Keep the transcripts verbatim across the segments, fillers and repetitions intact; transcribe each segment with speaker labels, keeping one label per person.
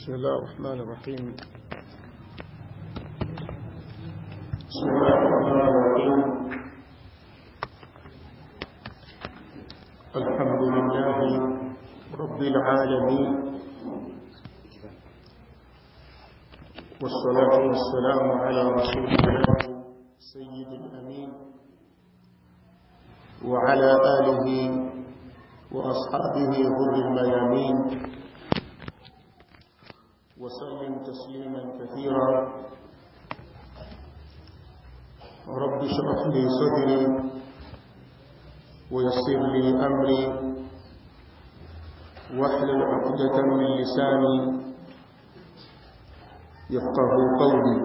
Speaker 1: بسم الله الرحمن الرحيم. بسم الله الرحمن الرحيم. الحمد لله رب العالمين، والصلاة والسلام على رسول الله سيد الأمين وعلى آله وأصحابه غر الميامين، وسلم تسليما كثيرا. رب اشرح لي صدري ويسر لي أمري واحلل عقدة من لساني يفقه قولي.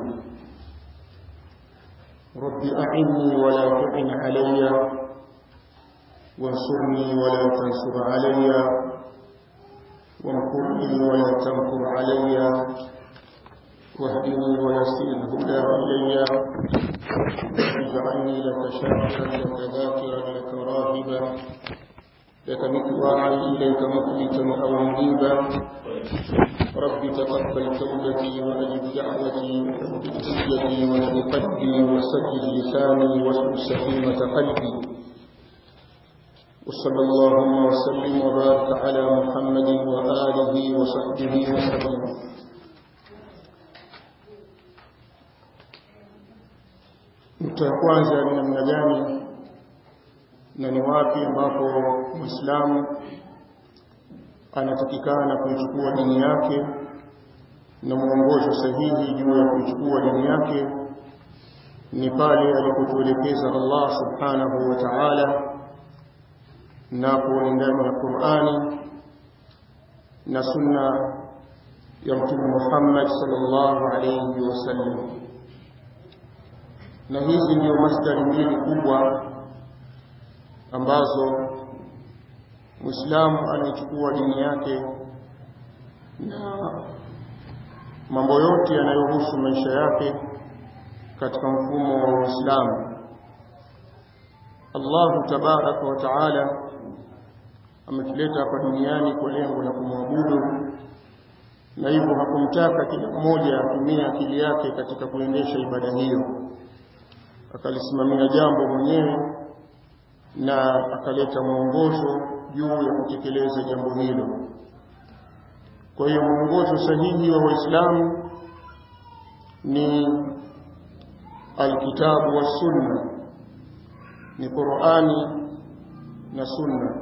Speaker 1: رب أعني ولا تعن علي، وانصرني ولا تنصر علي، وامكر لي ولا تمكر علي، واهدني ويسر الهدى إلي، واجعلني لك شاكرا لك ذاكرا لك راهبا، لك مطواعا إليك مخبتا أو منيبا. رب تقبل توبتي وأجب دعوتي وثبت حجتي وثبت قلبي وسدد لساني واسلل سخيمة قلبي. وصلى اللهم وسلم وبارك على محمد وآله وصحبه وسلم. Mtaanza ni namna gani na ni wapi ambapo Muislamu anatakikana kuichukua dini yake na mwongozo sahihi juu ya kuichukua dini yake ni pale alipotuelekeza Allah subhanahu wa ta'ala napo ndani ya Qur'ani na sunna ya Mtume Muhammad sallallahu alayhi wasallam. Na hizi ndio masdari mbili kubwa ambazo Muislamu anachukua dini yake na mambo yote yanayohusu maisha yake katika mfumo wa Uislamu. Allah tabaraka wa taala ametuleta hapa duniani kwa lengo la kumwabudu, na hivyo hakumtaka kila mmoja atumie akili yake katika kuendesha ibada hiyo. Akalisimamia jambo mwenyewe na akaleta mwongozo juu ya kutekeleza jambo hilo. Kwa hiyo mwongozo sahihi wa Waislamu ni alkitabu wa sunna, ni Qur'ani na sunna.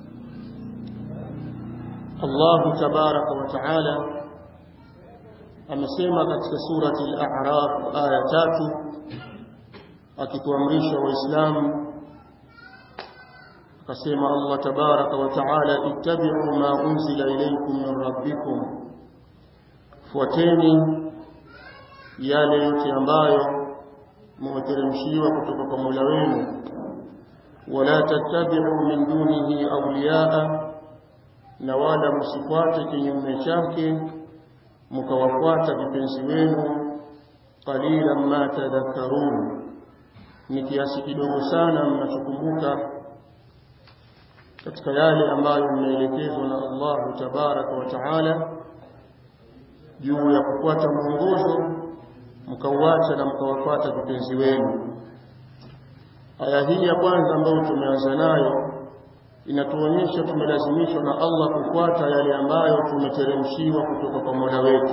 Speaker 1: Allah tabaraka wa taala amesema katika surati al-A'raf aya tatu akituamrisha Waislamu, akasema Allah tabaraka wa taala, ittabi'u ma unzila ilaykum min rabbikum, fuateni yale yote ambayo mmeteremshiwa kutoka kwa Mola wenu, wala tattabi'u min dunihi awliyaa, na wala msifuate kinyume chake mkawafuata vipenzi wenu. Qalilan ma tadhakkarun, ni kiasi kidogo sana mnachokumbuka katika yale ambayo mmeelekezwa na Allah tabaraka wa taala juu ya kufuata mwongozo mkauacha na mkawafuata vipenzi wenu. Aya hii ya kwanza ambayo tumeanza nayo inatuonyesha tumelazimishwa na Allah kufuata yale ambayo tumeteremshiwa kutoka kwa Mola wetu.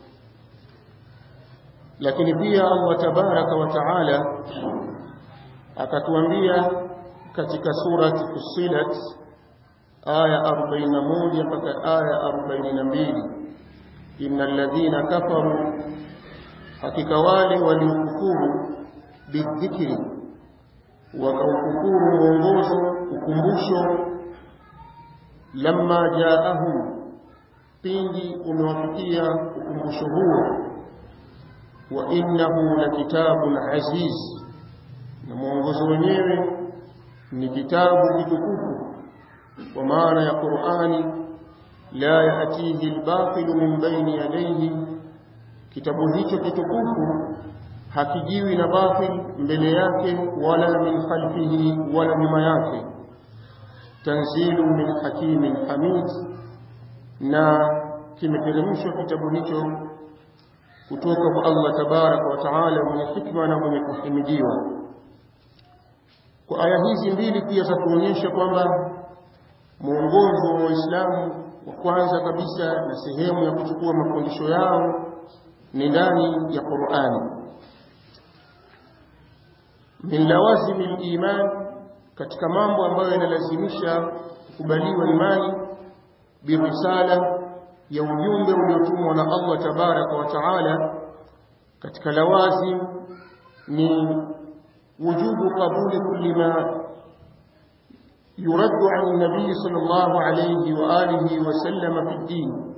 Speaker 1: Lakini pia Allah tabaraka wa taala akatuambia katika surati Fussilat aya arobaini na moja mpaka aya arobaini na mbili, innal ladhina kafaru, hakika wale waliokufuru, bidhikri, wakaukufuru mwongozo, ukumbusho, lamma jaahum, pindi umewafikia ukumbusho huo, wa innahu lakitabun aziz, na mwongozo wenyewe ni kitabu kitukufu, kwa maana ya Qur'ani, la yatihi al-batil min bayni yadayhi, kitabu hicho kitukufu hakijiwi na batil mbele yake, wala min khalfihi, wala nyuma yake. Tanzilu min hakimin hamid, na kimeteremshwa kitabu hicho kutoka kwa Allah tabaraka wa taala mwenye hikma na mwenye kuhimidiwa. Kwa aya hizi mbili pia za kuonyesha kwamba muongozo wa Uislamu wa kwanza kabisa na sehemu ya kuchukua mafundisho yao ni ndani ya Qur'ani. Min lawazimi al-iman, katika mambo ambayo yanalazimisha kukubaliwa imani birisala ya ujumbe uliotumwa na Allah tabaraka wa taala, katika lawazim ni wujubu qabuli kulli ma yuraddu an nabii sallallahu alayhi wa alihi wa sallam fi din.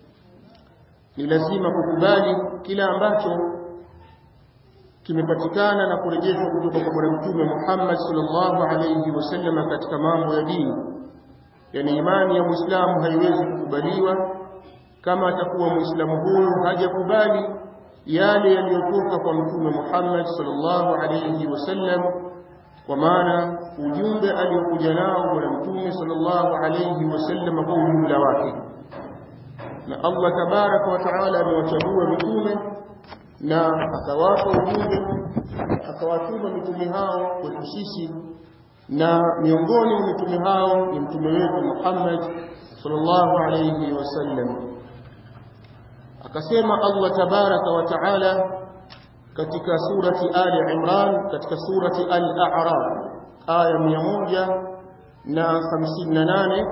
Speaker 1: Ni lazima kukubali kila ambacho kimepatikana na kurejeshwa kutoka kwa Bwana Mtume Muhammad sallallahu alayhi wa sallam katika mambo ya dini. Yani imani ya Muislamu haiwezi kukubaliwa kama atakuwa Muislamu huyu hajakubali yale yaliyotoka kwa Mtume Muhammad sallallahu alayhi wasallam, kwa maana ujumbe aliokuja nao Bwana Mtume sallallahu alayhi wasallam kwa ujumla wake. Na Allah tabaraka wa taala amewachagua mitume na akawapa ujumbe, akawatuma mitume hao kwetu sisi, na miongoni mwa mitume hao ni mtume wetu Muhammad sallallahu alayhi wasallam. Akasema Allah tabaraka wa taala katika surati Ali Imran, katika surati Al-A'raf aya mia moja na hamsini na nane,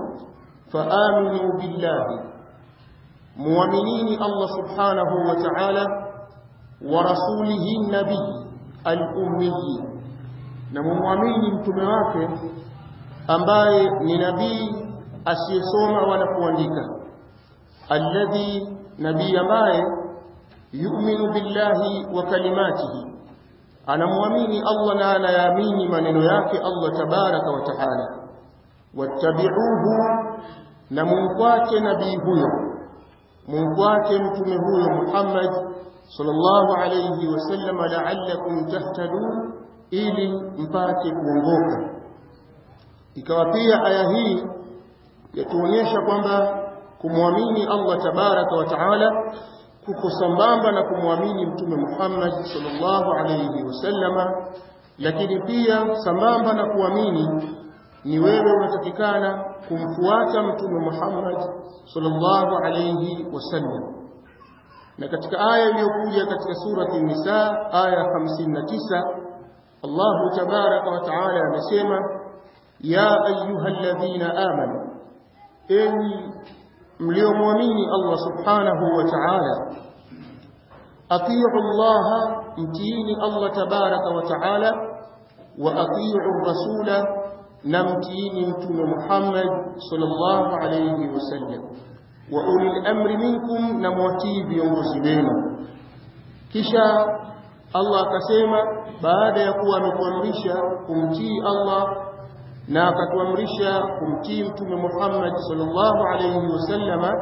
Speaker 1: faaminu billahi, muaminini Allah subhanahu wa ta'ala, wa rasulihi nabii al-ummi, na muamini mtume wake ambaye ni nabii asiyesoma wala kuandika, alladhi, nabii ambaye yu'minu billahi wa kalimatihi, anamuamini Allah na anayaamini maneno yake Allah tabaraka wa taala. Wattabi'uhu, na mumfuate nabii huyo, mumfuate mtume huyo Muhammad sallallahu alayhi wasallam, la'allakum tahtadun, ili mpate kuongoka. Ikawa pia aya hii yatuonyesha kwamba kumwamini Allah tabaraka wa taala kuko sambamba na kumwamini mtume Muhammad sallallahu alayhi wasallama, lakini pia sambamba na kuamini ni wewe unatakikana kumfuata mtume Muhammad sallallahu alayhi wasallam. Na katika aya iliyokuja katika surati Nisa aya hamsini na tisa, Allah tabaraka wa taala anasema, ya ayyuhalladhina amanu, enyi mliomwamini Allah subhanahu wa ta'ala, atii'u Allah, mtiini Allah tabaraka wa ta'ala, wa atii'u rasula, na mtiini mtume Muhammad sallallahu alayhi wasallam, wa ulil amri minkum, na mwatii viongozi wenu. Kisha Allah akasema, baada ya kuwa ametuamrisha kumtii Allah na akatuamrisha kumtii mtume Muhammad sallallahu alayhi wasallama,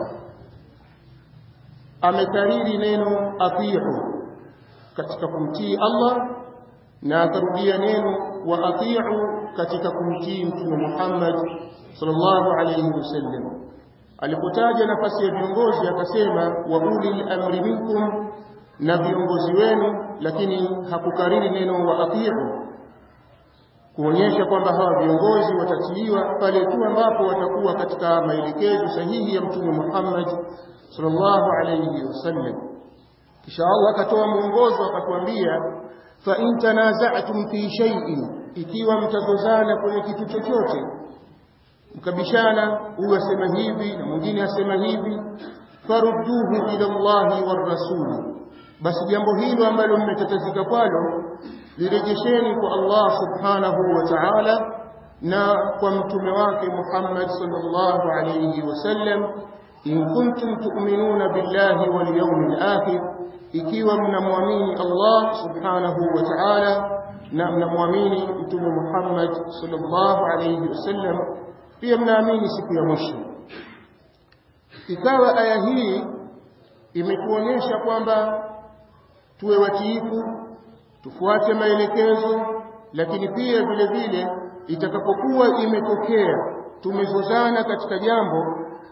Speaker 1: amekariri neno atii'u katika kumtii Allah, na akarudia neno wa atii'u katika kumtii mtume Muhammad sallallahu alayhi wasallam. Alipotaja nafasi ya viongozi akasema wa ulil amri minkum, na viongozi wenu, lakini hakukariri neno wa atii'u, kuonyesha kwamba hawa viongozi watatiiwa pale tu ambapo watakuwa katika maelekezo sahihi ya mtume Muhammad sallallahu alayhi wasallam. Kisha Allah akatoa mwongozo akatuambia, fa in tanaza'tum fi shay'in, ikiwa mtazozana kwenye kitu chochote, mkabishana, huyu asema hivi na mwingine asema hivi, farudduhu ila Allahi war rasul, basi jambo hilo ambalo mmetatazika kwalo lirejesheni kwa Allah subhanahu wa ta'ala na kwa mtume wake Muhammad sallallahu alayhi wasallam, in kuntum tu'minuna billahi wal yawmil akhir, ikiwa mnamwamini Allah subhanahu wa ta'ala na mnamwamini mtume Muhammad sallallahu alayhi wasallam, pia mnaamini siku ya mwisho. Ikawa aya hii imetuonyesha kwamba tuwe watiifu, tufuate maelekezo, lakini pia vile vile itakapokuwa imetokea tumezozana katika jambo,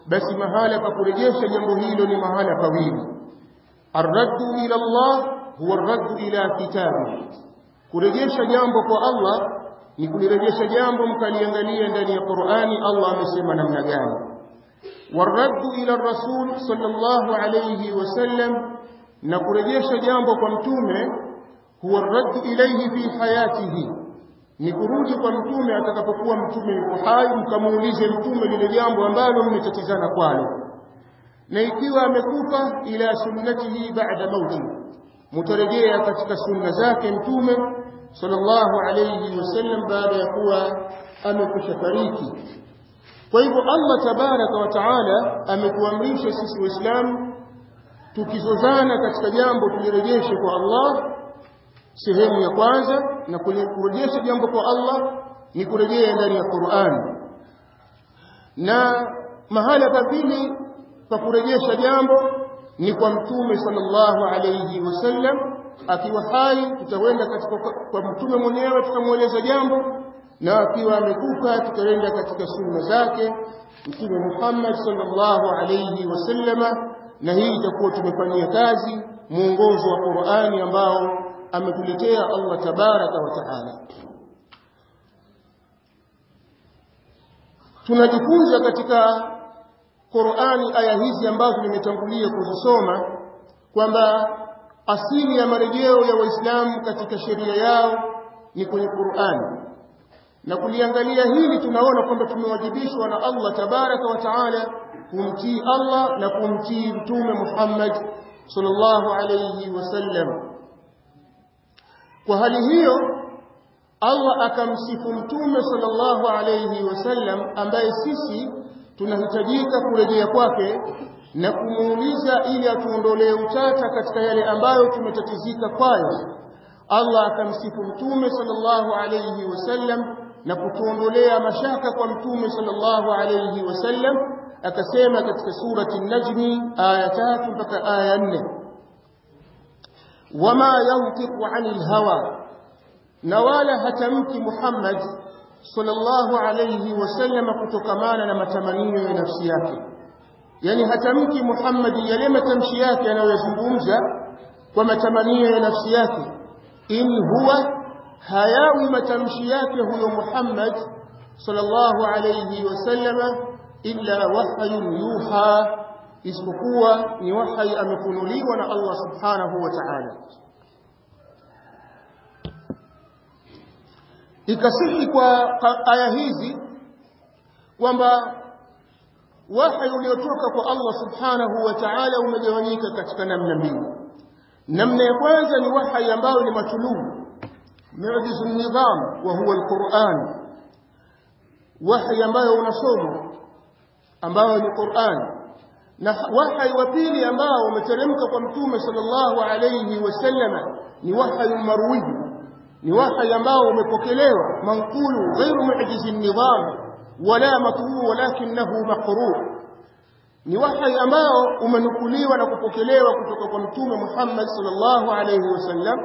Speaker 1: basi mahala pa kurejesha jambo hilo ni mahala pawili. Ar-raddu ila Allah huwa ar-raddu ila kitabi. Kurejesha jambo kwa Allah ni kulirejesha jambo mkaliangalia ndani ya Qur'ani Allah amesema namna gani. War-raddu ila ar-rasul sallallahu alayhi wasallam, na kurejesha jambo kwa mtume huwa ar-raddu ilayhi fi hayatihi, ni kurudi kwa mtume atakapokuwa mtume yuko hai, mkamuulize mtume lile jambo ambalo mmetatizana kwalo. Na ikiwa amekufa, ila sunnatihi ba'da mauti, mutarejea katika sunna zake mtume sallallahu alayhi wasallam baada ya kuwa amekwisha fariki. Kwa hivyo Allah tabaraka wa taala ametuamrisha sisi Waislamu tukizozana katika jambo tulirejeshe kwa Allah. Sehemu ya kwanza na kurejesha jambo kwa Allah ni kurejea ndani ya Qur'an, na mahala pa pili pa kurejesha jambo ni kwa mtume sallallahu alayhi wasallam. Akiwa hai tutakwenda katika kwa mtume mwenyewe tutamueleza jambo, na akiwa amekufa tutaenda katika sunna zake mtume Muhammad sallallahu alayhi wasallama, na hii itakuwa tumefanyia kazi muongozo wa Qur'ani ambao ametuletea Allah tabaraka wa taala. Tunajifunza katika Qur'ani aya hizi ambazo nimetangulia kuzisoma kwamba asili ya marejeo ya Waislamu katika sheria yao ni kwenye Qur'ani, na kuliangalia hili tunaona kwamba tumewajibishwa na Allah tabaraka wa taala kumtii Allah na kumtii mtume Muhammad sallallahu alayhi wasallam. Kwa hali hiyo Allah akamsifu mtume sallallahu alayhi wasallam ambaye sisi tunahitajika kurejea kwake na kumuuliza ili atuondolee utata katika yale ambayo tumetatizika kwayo. Allah akamsifu mtume sallallahu alayhi wasallam na kutuondolea mashaka kwa mtume sallallahu alayhi wasallam, akasema katika surati an-Najm aya tatu mpaka aya nne, wama yantiqu 'anil hawa, na wala hatamki Muhammad sallallahu alayhi wasallam kutokamana na matamanio ya nafsi yake. Yani hatamki Muhammad yale matamshi yake anayozungumza kwa matamanio ya nafsi yake. In huwa, hayawi matamshi yake huyo Muhammad sallallahu alayhi wasallam illa wahyun yuha, isipokuwa ni wahi amefunuliwa na Allah subhanahu wa ta'ala. Ikasihi kwa aya hizi kwamba wahi uliotoka kwa Allah subhanahu wa ta'ala umegawanyika katika namna mbili. Namna ya kwanza ni wahi ambao ni matuluu mu'jiz an-nizam wa huwa al-Qur'an, wahi ambayo unasoma ambao ni Qur'an. Na wahi wa pili ambao umeteremka kwa mtume sallallahu alayhi wasallam ni wahi marwi, ni wahi ambao umepokelewa manqulu ghairu mu'jiz an-nizam wala matlu walakinahu maqru', ni wahi ambao umenukuliwa na kupokelewa kutoka kwa mtume Muhammad sallallahu alayhi wasallam.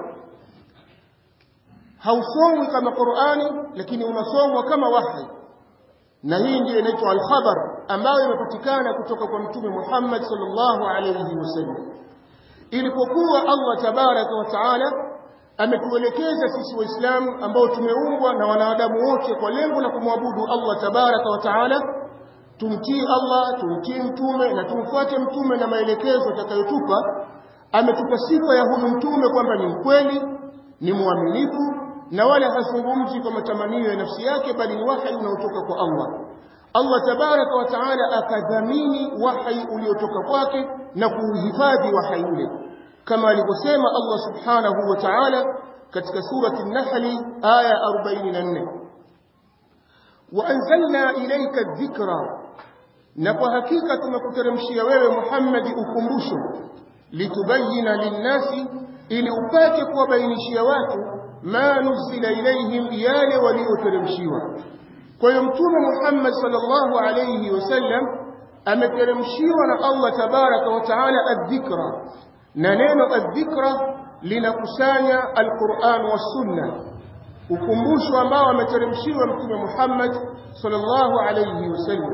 Speaker 1: Hausomwi kama Qur'ani lakini unasomwa kama wahi, na hii ndio inaitwa al-khabar ambayo imepatikana kutoka kwa mtume Muhammad sallallahu alayhi wasallam. Ilipokuwa Allah tabaraka wa taala ametuelekeza sisi Waislamu ambao tumeumbwa na wanadamu wote kwa lengo la kumwabudu Allah tabaraka wa taala, tumtii Allah, tumtii mtume na tumfuate mtume na maelekezo atakayotupa. Ametupa sifa ya huyu mtume kwamba ni mkweli, ni muaminifu, na wala hazungumzi kwa matamanio ya nafsi yake, bali ni wahi unaotoka kwa Allah. Allah tabaraka wa taala akadhamini wahi uliotoka kwake na kuhifadhi wahi ule, kama alivyosema Allah subhanahu wa ta'ala katika surati an-Nahl aya arobaini na nne, wa anzalna ilayka adh-dhikra, na kwa hakika tumekuteremshia wewe Muhammad ukumbusho, litubayyana lin-nasi, ili upate kuwabainishia watu ma nuzila ilayhim, yale walioteremshiwa. Kwa hiyo mtume Muhammad sallallahu alayhi wasallam ameteremshiwa na Allah tabaraka wa taala adh-dhikra, na neno adh-dhikra linakusanya al-Qur'an wa sunna, ukumbusho ambao ameteremshiwa mtume Muhammad sallallahu alayhi wasallam.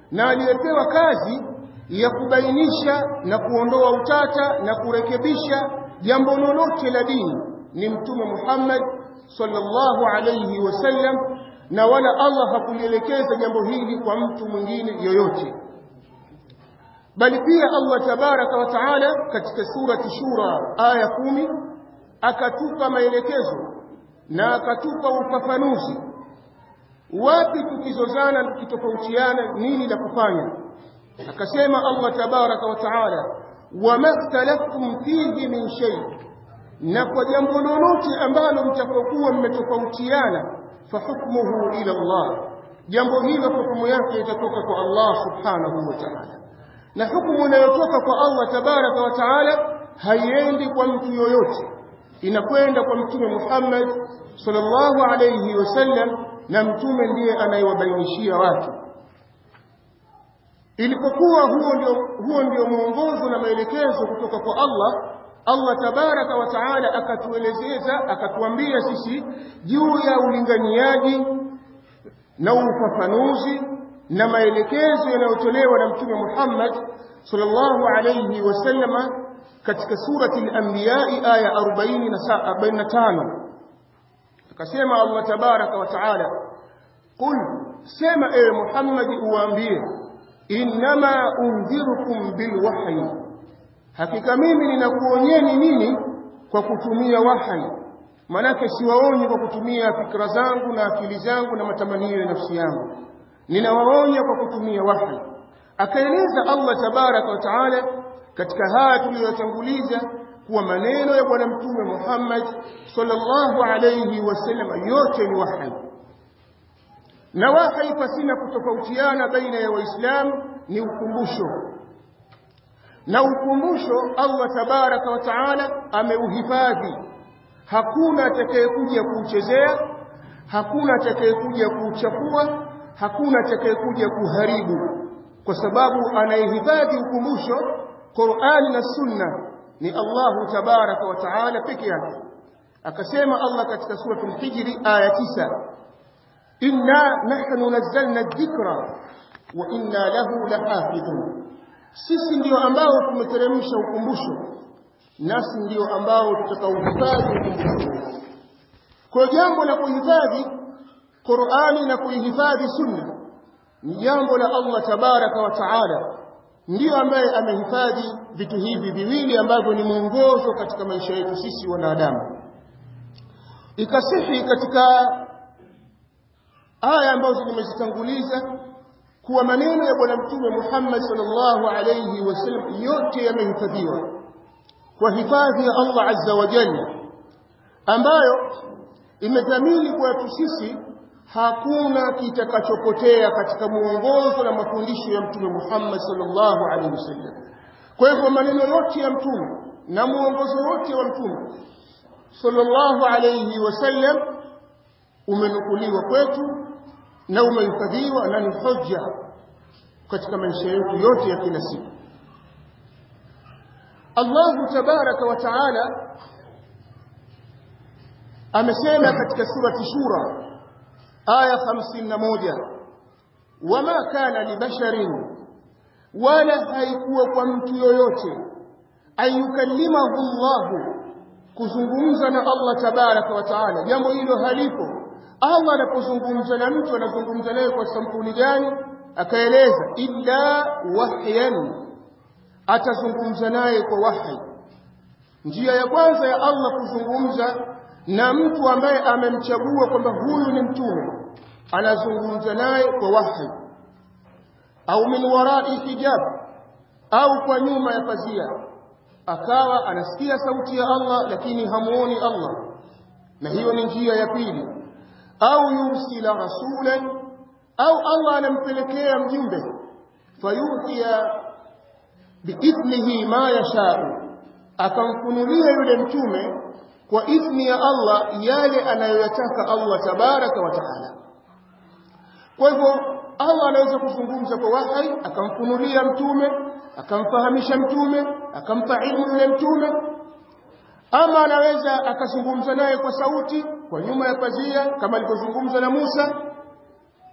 Speaker 2: na aliyepewa kazi ya kubainisha na kuondoa utata na kurekebisha jambo lolote la dini ni Mtume Muhammad sallallahu alayhi wasallam, na wala Allah hakulielekeza jambo hili kwa mtu mwingine yoyote. Bali pia Allah tabaraka wa taala katika surati Shura aya kumi akatupa maelekezo na akatupa ufafanuzi wapi tukizozana tukitofautiana nini la kufanya. Akasema Allah tabaraka wa taala, wama ikhtalaftum fihi min shay, na kwa jambo lolote ambalo mtakokuwa mmetofautiana fahukmuhu ila Allah, jambo hilo hukumu yake itatoka kwa Allah subhanahu wa ta'ala. Na hukumu inayotoka kwa Allah tabaraka wa taala haiendi kwa mtu yoyote, inakwenda kwa Mtume Muhammad sallallahu alayhi wasallam, na mtume ndiye anayewabainishia watu. Ilipokuwa huo ndio huo ndio mwongozo na maelekezo kutoka kwa Allah, Allah tabaraka wa taala akatuelezeza, akatuambia sisi juu ya ulinganiaji na ufafanuzi na maelekezo yanayotolewa na Mtume Muhammad sallallahu alayhi wasallam katika surati al-Anbiya aya arobaini na tano. Akasema Allah tabaraka wa taala, qul, sema ewe Muhammad uwaambie, innama undhirukum bilwahyi, hakika mimi ninakuonyeni nini kwa kutumia wahyi. Manake siwaonyi kwa kutumia fikra zangu na akili zangu na matamanio ya nafsi yangu, ninawaonya kwa kutumia wahyi. Akaeleza Allah tabaraka wa taala katika haya tuliyotanguliza kuwa maneno ya bwana Mtume Muhammad sallallahu alayhi wasallam yote ni wahyi, na wahyi pasina kutofautiana baina ya Waislamu ni ukumbusho, na ukumbusho Allah tabaraka wa taala ameuhifadhi. Hakuna atakayekuja kuuchezea, hakuna atakayekuja kuuchafua, hakuna atakayekuja kuharibu, kwa sababu anayehifadhi ukumbusho Qur'an na Sunna ni Allah tabaraka wa taala peke yake. Akasema Allah katika sura al-Hijr aya tisa, inna nahnu nazzalna adh-dhikra wa inna lahu lahafidhun, sisi ndio ambao tumeteremsha ukumbusho nasi ndio ambao tutakaohifadhi ukumbusho. Kwa jambo la kuhifadhi Qur'ani na kuhifadhi Sunna ni jambo la Allah tabaraka wa taala, ndio ambaye amehifadhi vitu hivi viwili ambavyo ni mwongozo katika maisha yetu sisi wanadamu. Ikasihi katika aya ambazo nimezitanguliza kuwa maneno ya bwana Mtume Muhammad sallallahu alayhi wasallam yote yamehifadhiwa kwa hifadhi ya Allah azza wa jalla, ambayo imedhamini kwetu sisi hakuna kitakachopotea katika muongozo na mafundisho ya Mtume Muhammad sallallahu alaihi wasallam. Kwa hivyo maneno yote ya Mtume na muongozo wote wa Mtume sallallahu alaihi wasallam umenukuliwa kwetu na umehifadhiwa na ni hoja katika maisha yetu yote ya kila siku. Allah tabaraka wa taala amesema katika surati Shura aya hamsini na moja, wama kana libasharin, wala haikuwa kwa mtu yoyote, ayukallimahu Allah, kuzungumza na Allah tabaraka wa taala. Jambo hilo halipo. Allah anapozungumza na mtu anazungumza naye kwa sampuli gani? Akaeleza illa wahyan, atazungumza naye kwa wahi. Njia ya kwanza ya Allah kuzungumza na mtu ambaye amemchagua kwamba huyu ni mtume, anazungumza naye kwa wahi, au min warai hijab, au kwa nyuma ya pazia, akawa anasikia sauti ya Allah lakini hamuoni Allah, na hiyo ni njia ya pili. Au yursila rasulan, au Allah anampelekea mjumbe, fayuhiya biithnihi ma yashau, akamfunulia yule mtume kwa idhni ya Allah yale anayoyataka Allah tabaraka wa taala. Kwa hivyo Allah anaweza kuzungumza kwa wahi, akamfunulia mtume, akamfahamisha mtume, akampa ilmu yule mtume. Ama anaweza akazungumza naye kwa sauti kwa nyuma ya pazia kama alivyozungumza na Musa,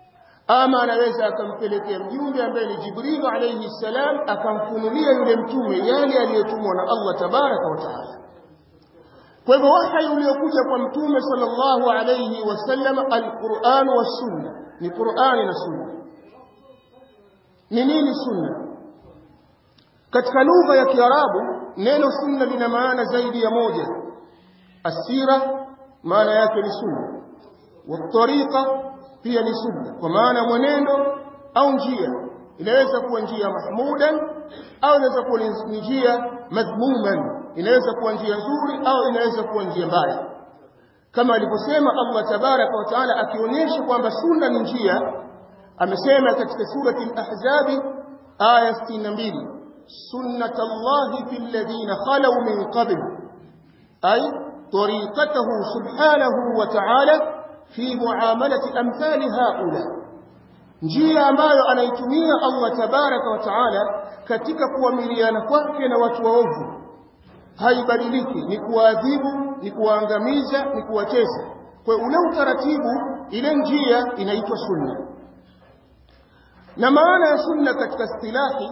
Speaker 2: ama anaweza akampelekea mjumbe ambaye ni Jibril alayhi salam akamfunulia yule mtume yale aliyotumwa na Allah tabaraka wa taala. Kwa hivyo wahi uliokuja kwa mtume sallallahu alayhi wasallam alquran was sunna ni Qur'ani na sunna. Ni nini sunna? Katika lugha ya Kiarabu neno sunna lina maana zaidi ya moja. Asira maana yake ni sunna, wa tariqa pia ni sunna kwa maana mwenendo au njia. Inaweza kuwa njia mahmudan au inaweza kuwa ni njia madhmuman, inaweza kuwa njia nzuri au inaweza kuwa njia mbaya, kama alivyosema Allah tabaraka wa taala akionyesha kwamba sunna ni njia. Amesema katika surati al-Ahzab aya sitini na mbili, sunnatullahi fil ladina khalu min qabl, ay tariqatuhu subhanahu wa ta'ala fi muamalati amthali haula, njia ambayo anaitumia Allah tabaraka wa taala katika kuamiliana kwake na watu waovu haibadiliki, ni kuadhibu, ni kuangamiza, ni kuwatesa. Kwa ule utaratibu, ile njia inaitwa sunna. Na maana ya sunna katika istilahi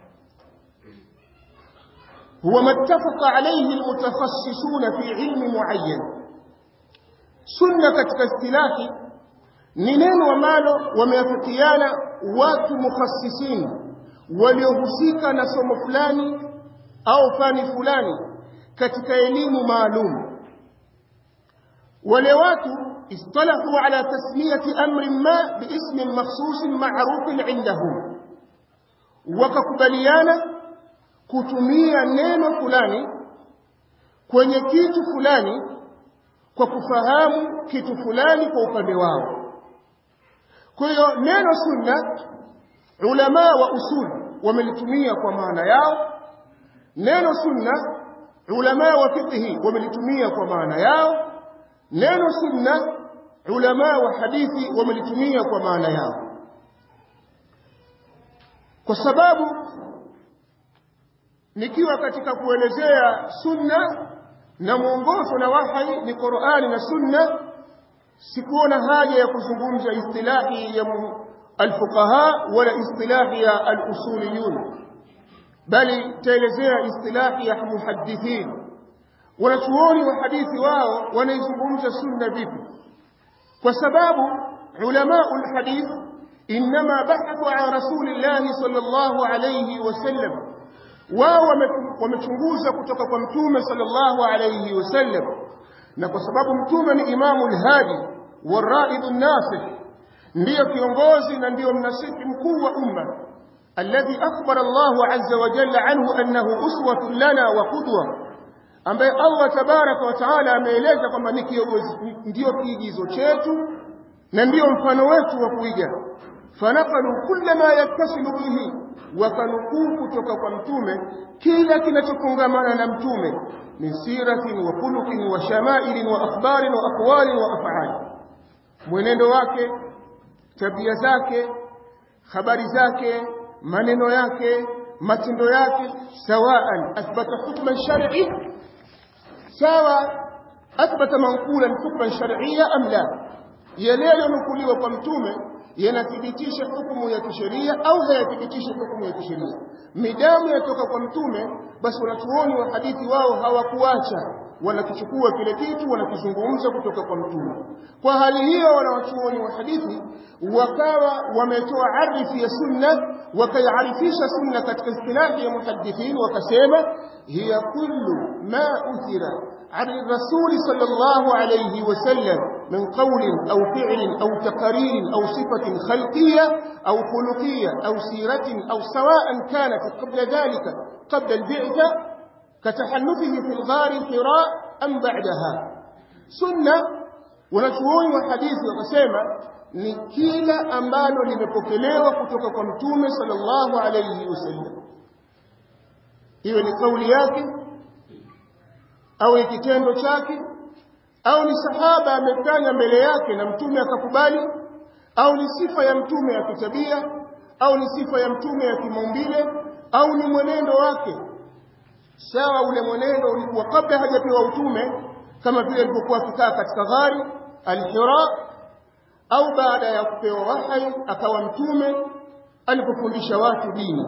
Speaker 2: huwa mattafaqa alayhi almutakhassisuna fi ilmi muayyan. Sunna katika istilahi ni neno ambalo wameafikiana watu mukhassisin waliohusika na somo fulani au fani fulani katika elimu maalum. Wale watu istalahu ala tasmiyati amrin ma biismin makhsusin ma'rufin indahum, wakakubaliana kutumia neno fulani kwenye kitu fulani kwa kufahamu kitu fulani kwa upande wao. Kwa hiyo neno sunna ulama wa usul wamelitumia kwa maana yao, neno sunna ulama wa fiqhi wamelitumia kwa maana yao, neno sunna ulama wa hadithi wamelitumia kwa maana yao. Kwa sababu nikiwa katika kuelezea sunna na mwongozo na wahi ni Qur'ani na sunna, sikuona haja ya kuzungumza istilahi ya al-fuqaha wala istilahi ya al-usuliyun, bali taelezea istilahi ya muhaddithin. Wanachuoni wa hadithi wao wanaizungumza sunna vipi? Kwa sababu ulama al-hadith inma bahathu an rasulillah sallallahu alayhi wasallam, wao wamechunguza kutoka kwa mtume sallallahu alayhi wasallam. Na kwa sababu mtume ni imamu al-hadi waraid an-nasih, ndiyo kiongozi na ndiyo mnasihi mkuu wa umma, alladhi akhbara Allah azza wa jalla anhu annahu uswatun lana wa qudwa, ambaye Allah tabaraka wa taala ameeleza kwamba ni kiongozi, ndiyo kiigizo chetu na ndiyo mfano wetu wa kuiga. Fanaqalu kulla ma yattasilu bihi, wakanukuu kutoka kwa mtume kila kinachofungamana na mtume min siratin wa khuluqin wa shama'ilin wa akhbarin wa aqwalin wa af'al, mwenendo wake, tabia zake, habari zake, maneno yake, matendo yake, sawaan athbata hukman shar'i, sawa athbata manqulan hukman shar'iyya am la, yale yaliyonukuliwa kwa mtume yanathibitisha hukumu ya kisheria au hayathibitisha hukumu ya kisheria. Midamu yatoka kwa mtume, basi wanachuoni wa hadithi wao hawakuacha, wanakichukua kile kitu wanakizungumza kutoka kwa mtume. Kwa hali hiyo wanachuoni wa hadithi wakawa wametoa arifi ya sunna, wakaiarifisha sunna katika istilahi ya muhaddithin, wakasema hiya kullu ma uthira عن الرسول صلى الله عليه وسلم من قول أو فعل أو تقرير أو صفة خلقية أو خلقية أو سيرة أو سواء كانت قبل ذلك قبل البعثة كتحنثه في الغار حراء أم بعدها. سنة ونشوون وحديث وقسامة نكيل أمال لمبكلية وكتوك كمتوم صلى الله عليه وسلم، إذن قول yake au ni kitendo chake, au ni sahaba amefanya mbele yake na mtume akakubali, au ni sifa ya mtume ya kitabia, au ni sifa ya mtume ya kimaumbile, au ni mwenendo wake. Sawa ule mwenendo ulikuwa kabla hajapewa utume, kama vile alipokuwa akikaa katika ghari al-Hira, au baada ya kupewa wahi akawa mtume alipofundisha watu dini.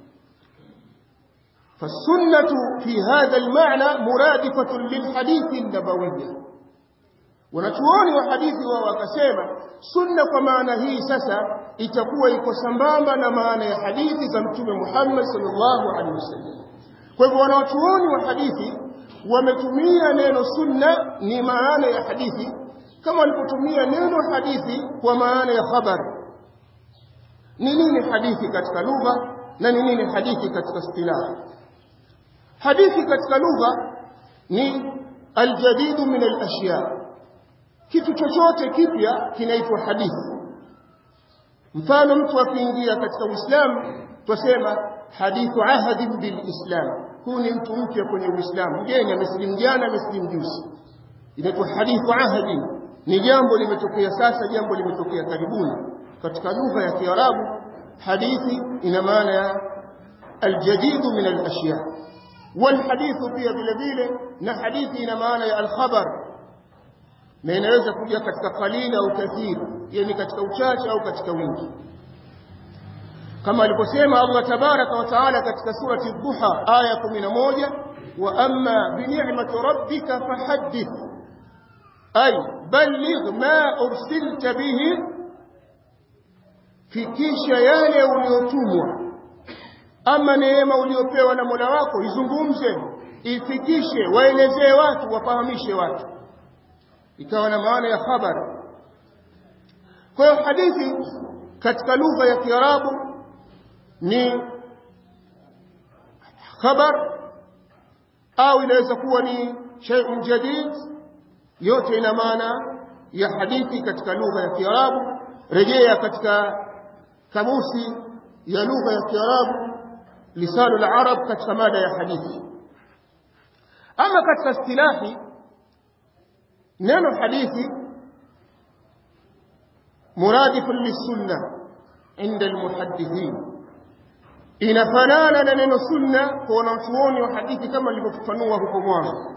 Speaker 2: فالسنة في هذا المعنى مرادفة للحديث النبوي. Wanachuoni wa hadithi wao wakasema sunna kwa maana hii sasa itakuwa iko sambamba na maana ya hadithi za Mtume Muhammad sallallahu alaihi wasallam. Kwa hivyo wanachuoni wa hadithi wametumia neno sunna ni maana ya hadithi kama walipotumia neno hadithi kwa maana ya khabar. Ni nini hadithi katika lugha na ni nini hadithi katika istilah? Hadithi katika lugha ni aljadid min alashya, kitu chochote kipya kinaitwa hadithi. Mfano, mtu akiingia katika Uislamu tusema hadithu ahadin bil Islam, huu ni mtu mpya kwenye Uislamu, mgeni amesilimu jana, amesilimu juzi, inaitwa hadithu ahadin. Ni jambo limetokea sasa, jambo limetokea karibuni. Katika lugha ya Kiarabu hadithi ina maana ya aljadid min alashya, wal hadithu pia vile vile na hadithi ina maana ya alkhabar, na inaweza kuja katika qalil au kathir, yani katika uchache au katika wingi, kama aliposema Allah tabaraka wa taala katika surati ad-Duha aya kumi na moja, wa amma bi ni'mati rabbika fahaddith ay balligh ma ursilta bihi, fikisha yale uliotumwa. Ama neema uliopewa na Mola wako izungumze, ifikishe, waelezee watu, wafahamishe watu, ikawa na maana ya khabar. Kwa hiyo hadithi katika lugha ya Kiarabu ni khabar au inaweza kuwa ni shay'un jadid, yote ina maana ya hadithi katika lugha ya Kiarabu. Rejea katika kamusi ya lugha ya Kiarabu lisanul arab katika mada ya hadithi. Ama katika istilahi neno hadithi مرادف للسنة عند المحدثين، inafanana na neno sunna kwa wanachuoni wa hadithi kama nilivyofafanua huko mwanzo.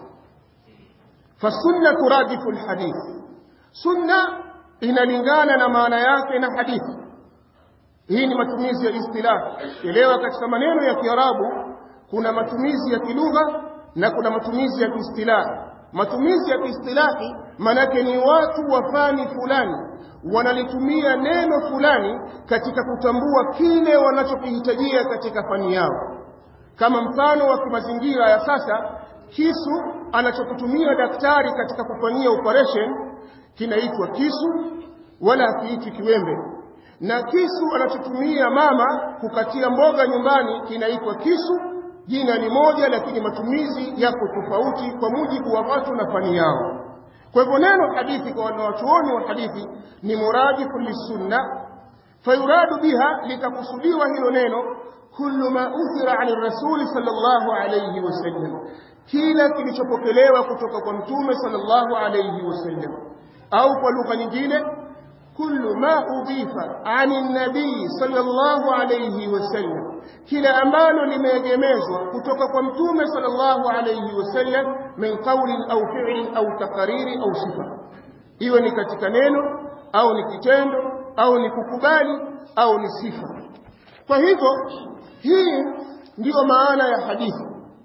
Speaker 2: Fasunna turadifu alhadith, sunna inalingana na maana yake na hadithi. Hii ni matumizi ya istilah. Elewa, katika maneno ya Kiarabu kuna matumizi ya kilugha na kuna matumizi ya istilah. Matumizi ya istilahi manake ni watu wa fani fulani wanalitumia neno fulani katika kutambua kile wanachokihitajia katika fani yao. Kama mfano wa kimazingira ya sasa, kisu anachokutumia daktari katika kufanyia operation kinaitwa kisu, wala kiitwi kiwembe. Na kisu anachotumia mama kukatia mboga nyumbani kinaitwa kisu. Jina ni moja lakini matumizi yako tofauti kwa mujibu wa watu na fani yao. Kwa hivyo neno hadithi kwa wanachuoni wa hadithi ni muradifu lisunna, fayuradu biha, likakusudiwa hilo neno kullu ma uthira ani rasuli sallallahu alayhi wasallam, kila kilichopokelewa kutoka kwa mtume sallallahu alayhi wasallam. Au kwa lugha nyingine kullu ma udhifa ani nabii sallallahu alayhi wasallam, kila ambalo limeegemezwa kutoka kwa mtume sallallahu alayhi wasallam min qawlin au fi'lin au taqariri au sifa, iwe ni katika neno au ni kitendo au ni kukubali au ni sifa. Kwa hivyo hii ndiyo maana ya hadithi.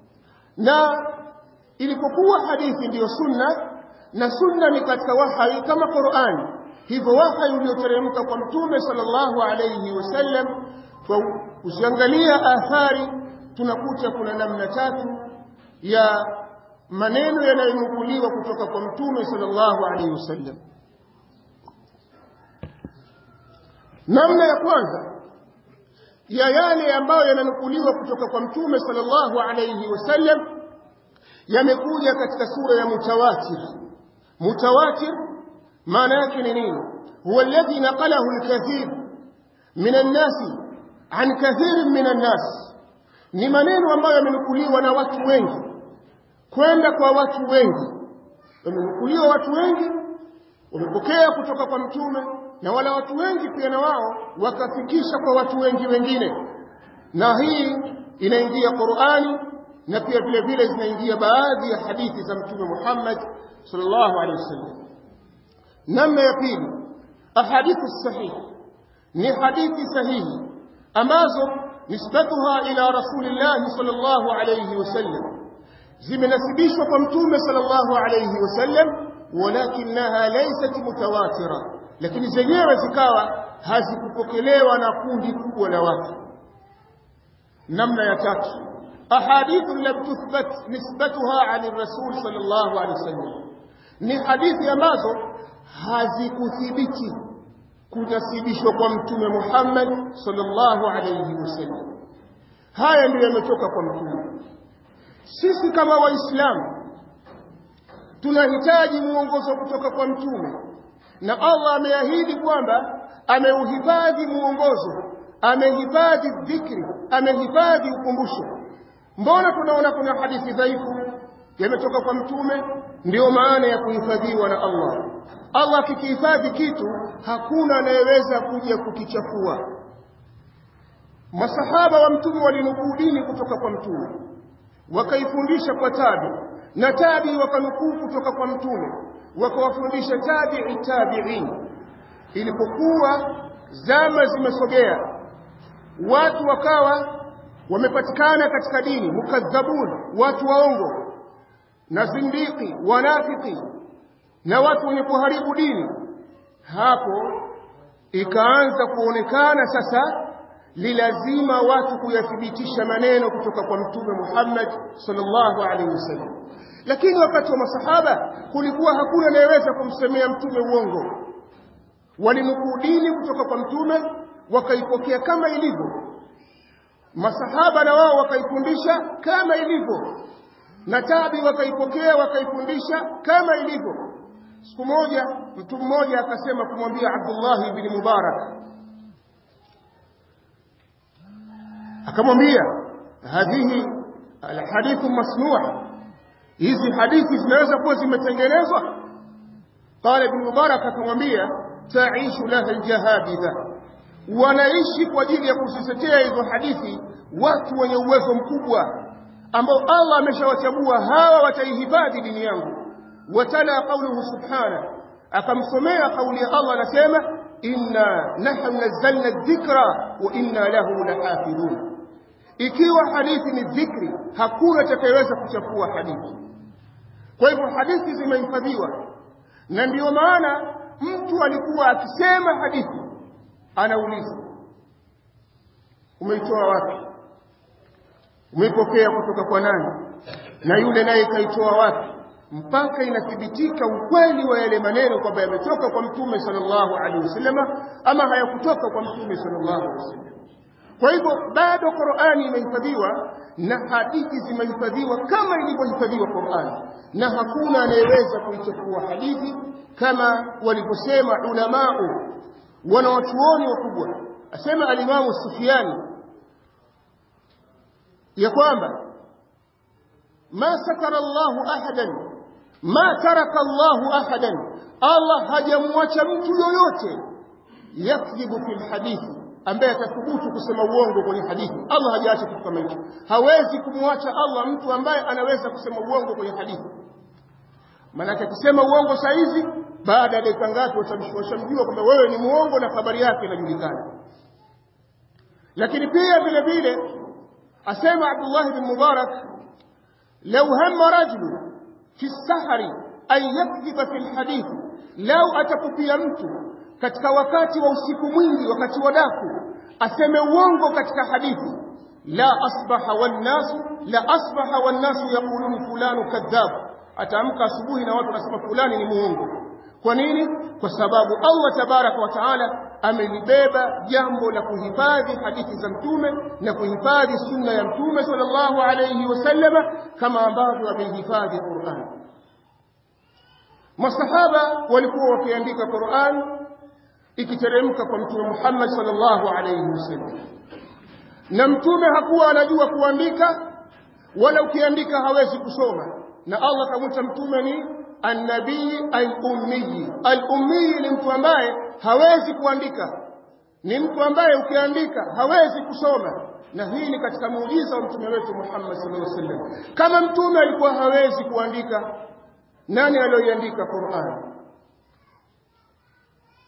Speaker 2: Na ilipokuwa hadithi ndiyo sunna, na sunna ni katika wahi kama Qur'ani, hivyo wahi ulioteremka kwa mtume sallallahu alayhi wasallam, kwa usiangalia athari tunakuta kuna namna tatu ya maneno yanayonukuliwa kutoka kwa mtume sallallahu alayhi wasallam. Namna ya kwanza ya yale ambayo yananukuliwa kutoka kwa mtume sallallahu alayhi wasallam yamekuja katika sura ya mutawatir. Mutawatir maana yake ni nini? Huwa alladhi naqalahu alkathir min an-nas an kathir min an-nas, ni maneno ambayo yamenukuliwa na watu wengi kwenda kwa watu wengi. Yamenukuliwa watu wengi, wamepokea kutoka kwa mtume, na wala watu wengi pia na wao wakafikisha kwa watu wengi wengine. Na hii inaingia Qur'ani na pia vile vile zinaingia baadhi ya hadithi za mtume Muhammad sallallahu alaihi wasallam. Namna ya pili ahadithu sahih ni hadithi sahihi ambazo nisbatuha ila rasulillah sallallahu alayhi wasallam zimenasibishwa kwa mtume sallallahu alayhi wasallam, walakinaha laysat mutawatira, lakini zenyewe zikawa hazikupokelewa na kundi kubwa la watu. namna ya tatu, ahadithu lam tuthbat nisbatuha ani rasul sallallahu alayhi wasallam, ni hadithi ambazo hazikuthibiti kunasibishwa kwa mtume Muhammad sallallahu alayhi wasallam. Haya ndio yametoka kwa mtume. Sisi kama waislamu tunahitaji muongozo kutoka kwa mtume, na Allah ameahidi kwamba ameuhifadhi muongozo, amehifadhi dhikri, amehifadhi ukumbusho. Mbona tunaona kuna hadithi dhaifu yametoka kwa mtume? Ndio maana ya kuhifadhiwa na Allah. Allah akikihifadhi kitu hakuna anayeweza kuja kukichafua. Masahaba wa mtume walinukuu dini kutoka kwa mtume, wakaifundisha kwa tabi, na tabi wakanukuu kutoka kwa mtume, wakawafundisha tabi'i tabi'in. Ilipokuwa zama zimesogea, watu wakawa wamepatikana katika dini mukadhabun, watu waongo na zindiki, wanafiki na watu wenye kuharibu dini, hapo ikaanza kuonekana sasa lilazima watu kuyathibitisha maneno kutoka kwa mtume Muhammad sallallahu alaihi wasallam. Lakini wakati wa masahaba kulikuwa hakuna anayeweza kumsemea mtume uongo. Walinukuu dini kutoka kwa mtume, wakaipokea kama ilivyo. Masahaba na wao wakaifundisha kama ilivyo, na tabi wakaipokea wakaifundisha kama ilivyo. Siku moja mtu mmoja akasema kumwambia Abdullah ibn Mubarak, akamwambia hadhihi alhadithu masnu'a, hizi hadithi zinaweza kuwa zimetengenezwa? Qala ibn Mubarak akamwambia taishu laha aljahabidha, wanaishi kwa ajili ya kuzisetea hizo hadithi watu wenye uwezo mkubwa ambao Allah ameshawachagua, hawa wataihifadhi dini yangu. Watala qawluhu subhana, akamsomea kauli ya Allah anasema inna nahnu nazzalna dhikra wa inna lahu lahafidhun. Ikiwa hadithi ni dhikri, hakuna atakayeweza kuchafua hadithi. Kwa hivyo hadithi zimehifadhiwa, na ndio maana mtu alikuwa akisema hadithi anauliza umeitoa wapi, umeipokea kutoka kwa nani, na yule naye kaitoa wapi, mpaka inathibitika ukweli wa yale maneno kwamba yametoka kwa mtume sallallahu alaihi wasallam ama hayakutoka kwa mtume sallallahu alaihi wasallam. Kwa hivyo bado Qur'ani imehifadhiwa na hadithi zimehifadhiwa kama ilivyohifadhiwa Qur'ani, na hakuna anayeweza kuichukua hadithi kama walivyosema ulamao wanawachuoni wakubwa. Asema alimamu Sufyani ya kwamba ma sakara Allahu ahadan ma taraka Allahu ahadan, Allah hajamwacha mtu yoyote yakdhibu fil hadithi, ambaye atathubutu kusema uongo kwenye hadithi. Allah hajaacha kitu kama hicho. Hawezi kumwacha Allah mtu ambaye anaweza kusema uongo kwenye hadithi. Maana akisema uongo saa hizi, baada ya dakika ngapi watamshamjua kwamba wewe ni muongo na habari yake inajulikana. Lakini pia vile vile asema Abdullah ibn Mubarak, law hamma rajulu fi sahari an yakdhiba fil hadith, law atakupia mtu katika wakati wa usiku mwingi, wakati wa daku, aseme uongo katika hadithi, la asbaha wan nasu la asbaha wan nasu yaqulun fulanu kadhab, ataamka asubuhi na watu wanasema fulani ni muongo. Kwa nini? Kwa sababu Allah tabaraka wa taala amelibeba jambo la kuhifadhi hadithi za mtume na kuhifadhi sunna ya mtume sallallahu alayhi wasallam kama ambavyo amehifadhi Qur'an. Masahaba walikuwa wakiandika Qur'an ikiteremka kwa mtume Muhammad sallallahu alayhi wasallam, na mtume hakuwa anajua kuandika wala ukiandika hawezi kusoma, na Allah kamuita mtume ni an-nabii al-ummi. Al-ummi ni mtu ambaye hawezi kuandika, ni mtu ambaye ukiandika hawezi kusoma. Na hii ni katika muujiza wa mtume wetu Muhammad sallallahu alaihi wasallam. Kama mtume alikuwa hawezi kuandika, nani aliyoandika Qur'an?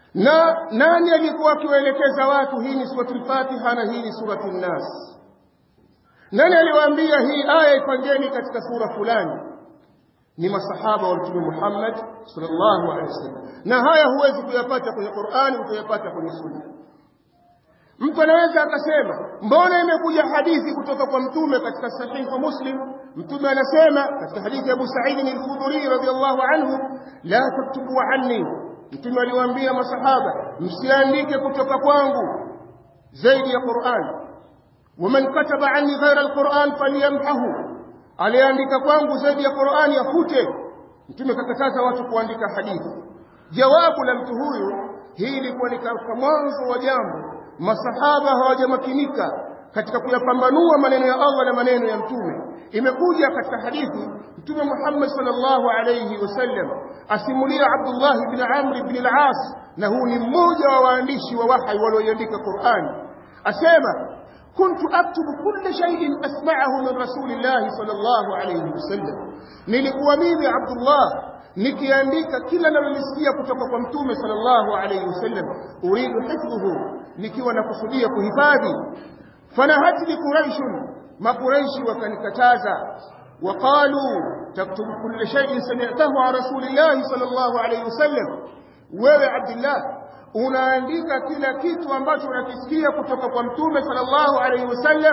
Speaker 2: Na nani alikuwa akiwaelekeza watu hii ni suratul Fatiha na hii ni suratul Nas? Nani aliwaambia hii aya ipangeni katika sura fulani? Ni masahaba wa Mtume Muhammad sallallahu alaihi wasallam. Na haya huwezi kuyapata kwenye Qur'ani, utayapata kwenye Sunna. Mtu anaweza akasema, mbona imekuja hadithi kutoka kwa Mtume katika sahihi Muslim? Mtume anasema katika hadithi ya Abu Sa'id al-Khudri radhiyallahu anhu, la taktubu anni. Mtume aliwaambia masahaba, msiandike kutoka kwangu zaidi ya Qur'an. Waman kataba anni ghayra al-Qur'an falyamhahu. Aliandika kwangu zaidi ya Qur'an yafute. Mtume kakataza watu kuandika hadithi. Jawabu la mtu huyu, hii ilikuwa ni katika mwanzo wa jambo. Masahaba hawajamakinika katika kuyapambanua maneno ya Allah na maneno ya Mtume. Imekuja katika hadithi Mtume Muhammad sallallahu alayhi wasallam asimulia Abdullah ibn Amr ibn al-As, na huu ni mmoja wa waandishi wa wahi walioandika Qur'an. Asema, kuntu aktubu kulla shay'in asma'ahu min Rasulillah sallallahu alayhi wasallam. Nilikuwa mimi Abdullah nikiandika kila ninalosikia kutoka kwa Mtume sallallahu alayhi wasallam, uridu hifdhuhu, nikiwa nakusudia kuhifadhi. Fanahatni Quraish, makuraishi wakanikataza. Waqalu taktubu kulla shay'in sami'tahu an Rasulillah sallallahu alayhi wasallam. Wewe Abdullah unaandika kila kitu ambacho unakisikia kutoka kwa Mtume sallallahu alayhi wasallam.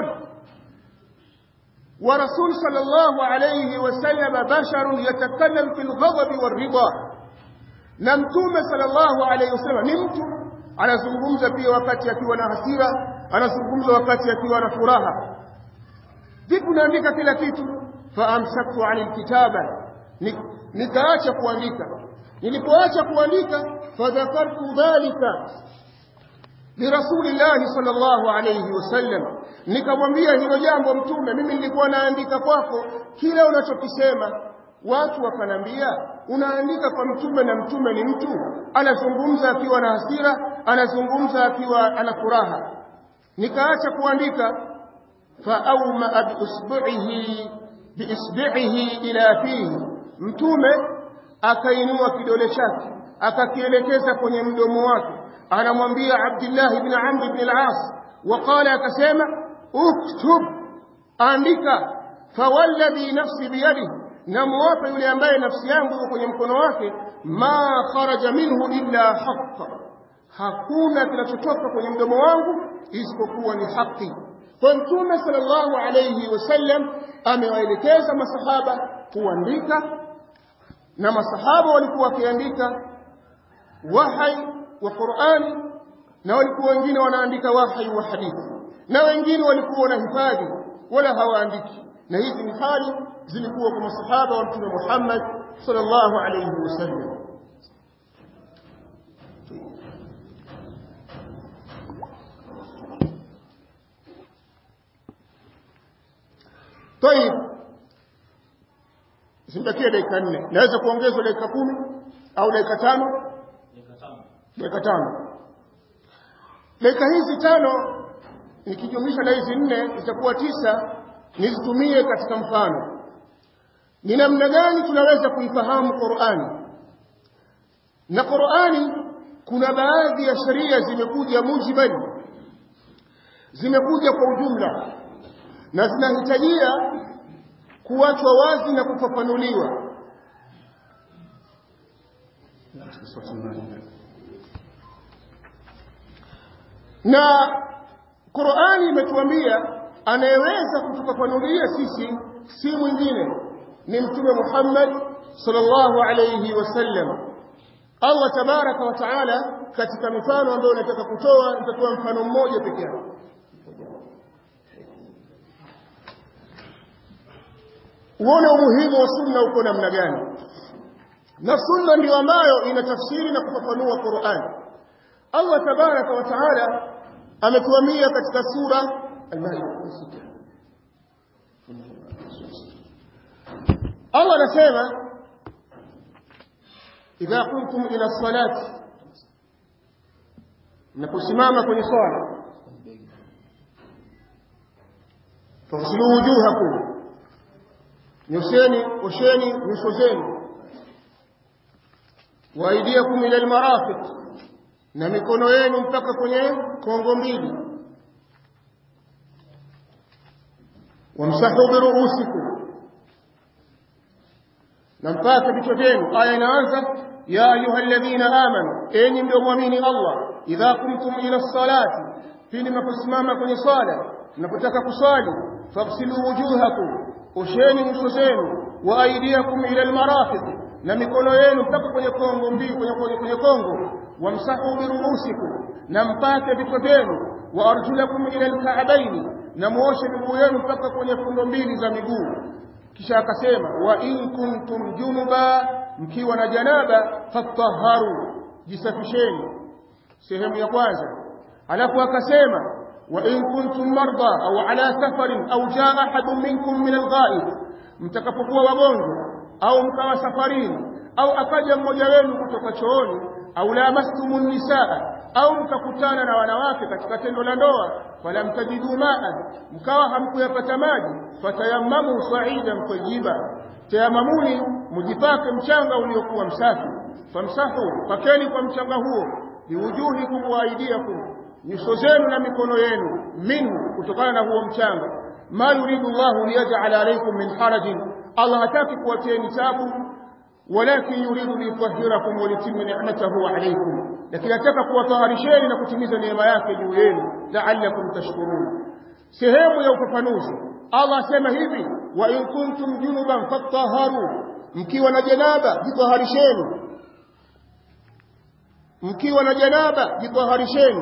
Speaker 2: Wa Rasul sallallahu alayhi wasallam basharun yatakallam fil ghadab war ridha. Na Mtume sallallahu alayhi wasallam ni mtu anazungumza pia wakati akiwa na hasira, anazungumza wakati akiwa na furaha. Vipi unaandika kila kitu? Fa amsaktu 'anil kitaba, nikaacha kuandika. Nilipoacha kuandika, fadhakartu dhalika li Rasulillah sallallahu alayhi wasallam, nikamwambia hilo jambo Mtume, mimi nilikuwa naandika kwako kila unachokisema. Watu wakanambia, unaandika kwa Mtume, na Mtume ni mtu anazungumza akiwa na hasira, anazungumza akiwa ana furaha. Nikaacha kuandika. Fa awma bi usbu'ihi bi isbi'ihi ila fihi, Mtume akainua kidole chake akakielekeza kwenye mdomo wake, anamwambia Abdullah ibn Amr ibn al-As, waqala, akasema, uktub, andika. Fawalladhi nafsi biyadihi, na muwapa yule ambaye nafsi yangu iko kwenye mkono wake, ma kharaja minhu illa haqq, hakuna kinachotoka kwenye mdomo wangu isipokuwa ni haki. Kwa Mtume sallallahu alayhi wasallam amewaelekeza masahaba kuandika, na masahaba walikuwa wakiandika wahi wa Qur'ani, na walikuwa wengine wanaandika wahi wa hadithi, na wengine walikuwa wanahifadhi wala hawaandiki. Na hizi ni hali zilikuwa kwa masahaba wa Mtume Muhammad sallallahu alayhi wasallam. Tayeb, simbakia dakika nne. Naweza kuongezwa dakika kumi au dakika tano? Dakika tano. Dakika hizi tano nikijumlisha na hizi nne itakuwa tisa, nizitumie katika mfano. Ni namna gani tunaweza kuifahamu Qur'ani? Na Qur'ani kuna baadhi ya sheria zimekuja mujibali, zimekuja kwa ujumla, na zinahitajia kuachwa wazi na kufafanuliwa. Na Qur'ani imetuambia anayeweza kutufafanulia sisi si mwingine, ni Mtume Muhammad sallallahu alayhi wasallam. Allah tabaraka wa taala katika mifano ambayo nataka kutoa, nitatoa mfano mmoja pekee yake. Uone umuhimu wa sunna uko namna gani. Na sunna ndio ambayo inatafsiri na kufafanua Qur'an. Allah tabaraka wa taala ametuambia katika sura Al-Ma'idah, Allah anasema, idha qumtum ila salati, mnaposimama kwenye swala, faghsilu wujuhakum, nyosheni osheni nyuso zenu, wa aydiyakum ila almarafiq, na mikono yenu mpaka kwenye kongo mbili. Wamsahu bi ru'usikum, na mpaka vichwa vyenu. Aya inaanza ya ayyuhalladhina amanu, enyi mlioamini Allah, idha kumtum ila salati, pindi mnaposimama kwenye swala, mnapotaka kuswali, faghsilu wujuhakum, osheni nyuso zenu, wa aydiyakum ila almarafiq, na mikono yenu mpaka kwenye kongo mbili, kwenye kwenye, kwenye kongo. Wamsahu bi ru'usikum, na mpaka vichwa vyenu, wa arjulakum ila alka'bayn, na muoshe miguu yenu mpaka kwenye fundo mbili za miguu. Kisha akasema wa in kuntum junuba, mkiwa na janaba, fatahharu, jisafisheni. Sehemu ya kwanza. Alafu akasema wa in kuntum marda au ala safarin au jaa ahadun minkum min alghaib, mtakapokuwa wagonjwa au mkawa safarini au akaja mmoja wenu kutoka chooni, au lamastumun nisaa, au mkakutana na wanawake katika tendo la ndoa, falam tajidu ma'an, mkawa hamkuyapata maji, fatayammamu sa'idan tayyiba, tayamamuni, mujipake mchanga uliokuwa msafi. Famsahu, pakeni kwa mchanga huo, biwujuhikum wa aydiyakum, nyuso zenu na mikono yenu, minhu, kutokana na huo mchanga. Ma yuridu Allahu liyaj'ala alaykum min harajin, Allah hataki kuwatieni tabu, walakin yuridu liyutahhirakum wa litimma ni'matahu alaykum, lakini ataka kuwataharisheni na kutimiza neema yake juu yenu, la'allakum tashkurun. Sehemu ya ufafanuzi, Allah asema hivi wa in kuntum junuban fatahharu, mkiwa na janaba jitaharisheni, mkiwa na janaba jitaharisheni.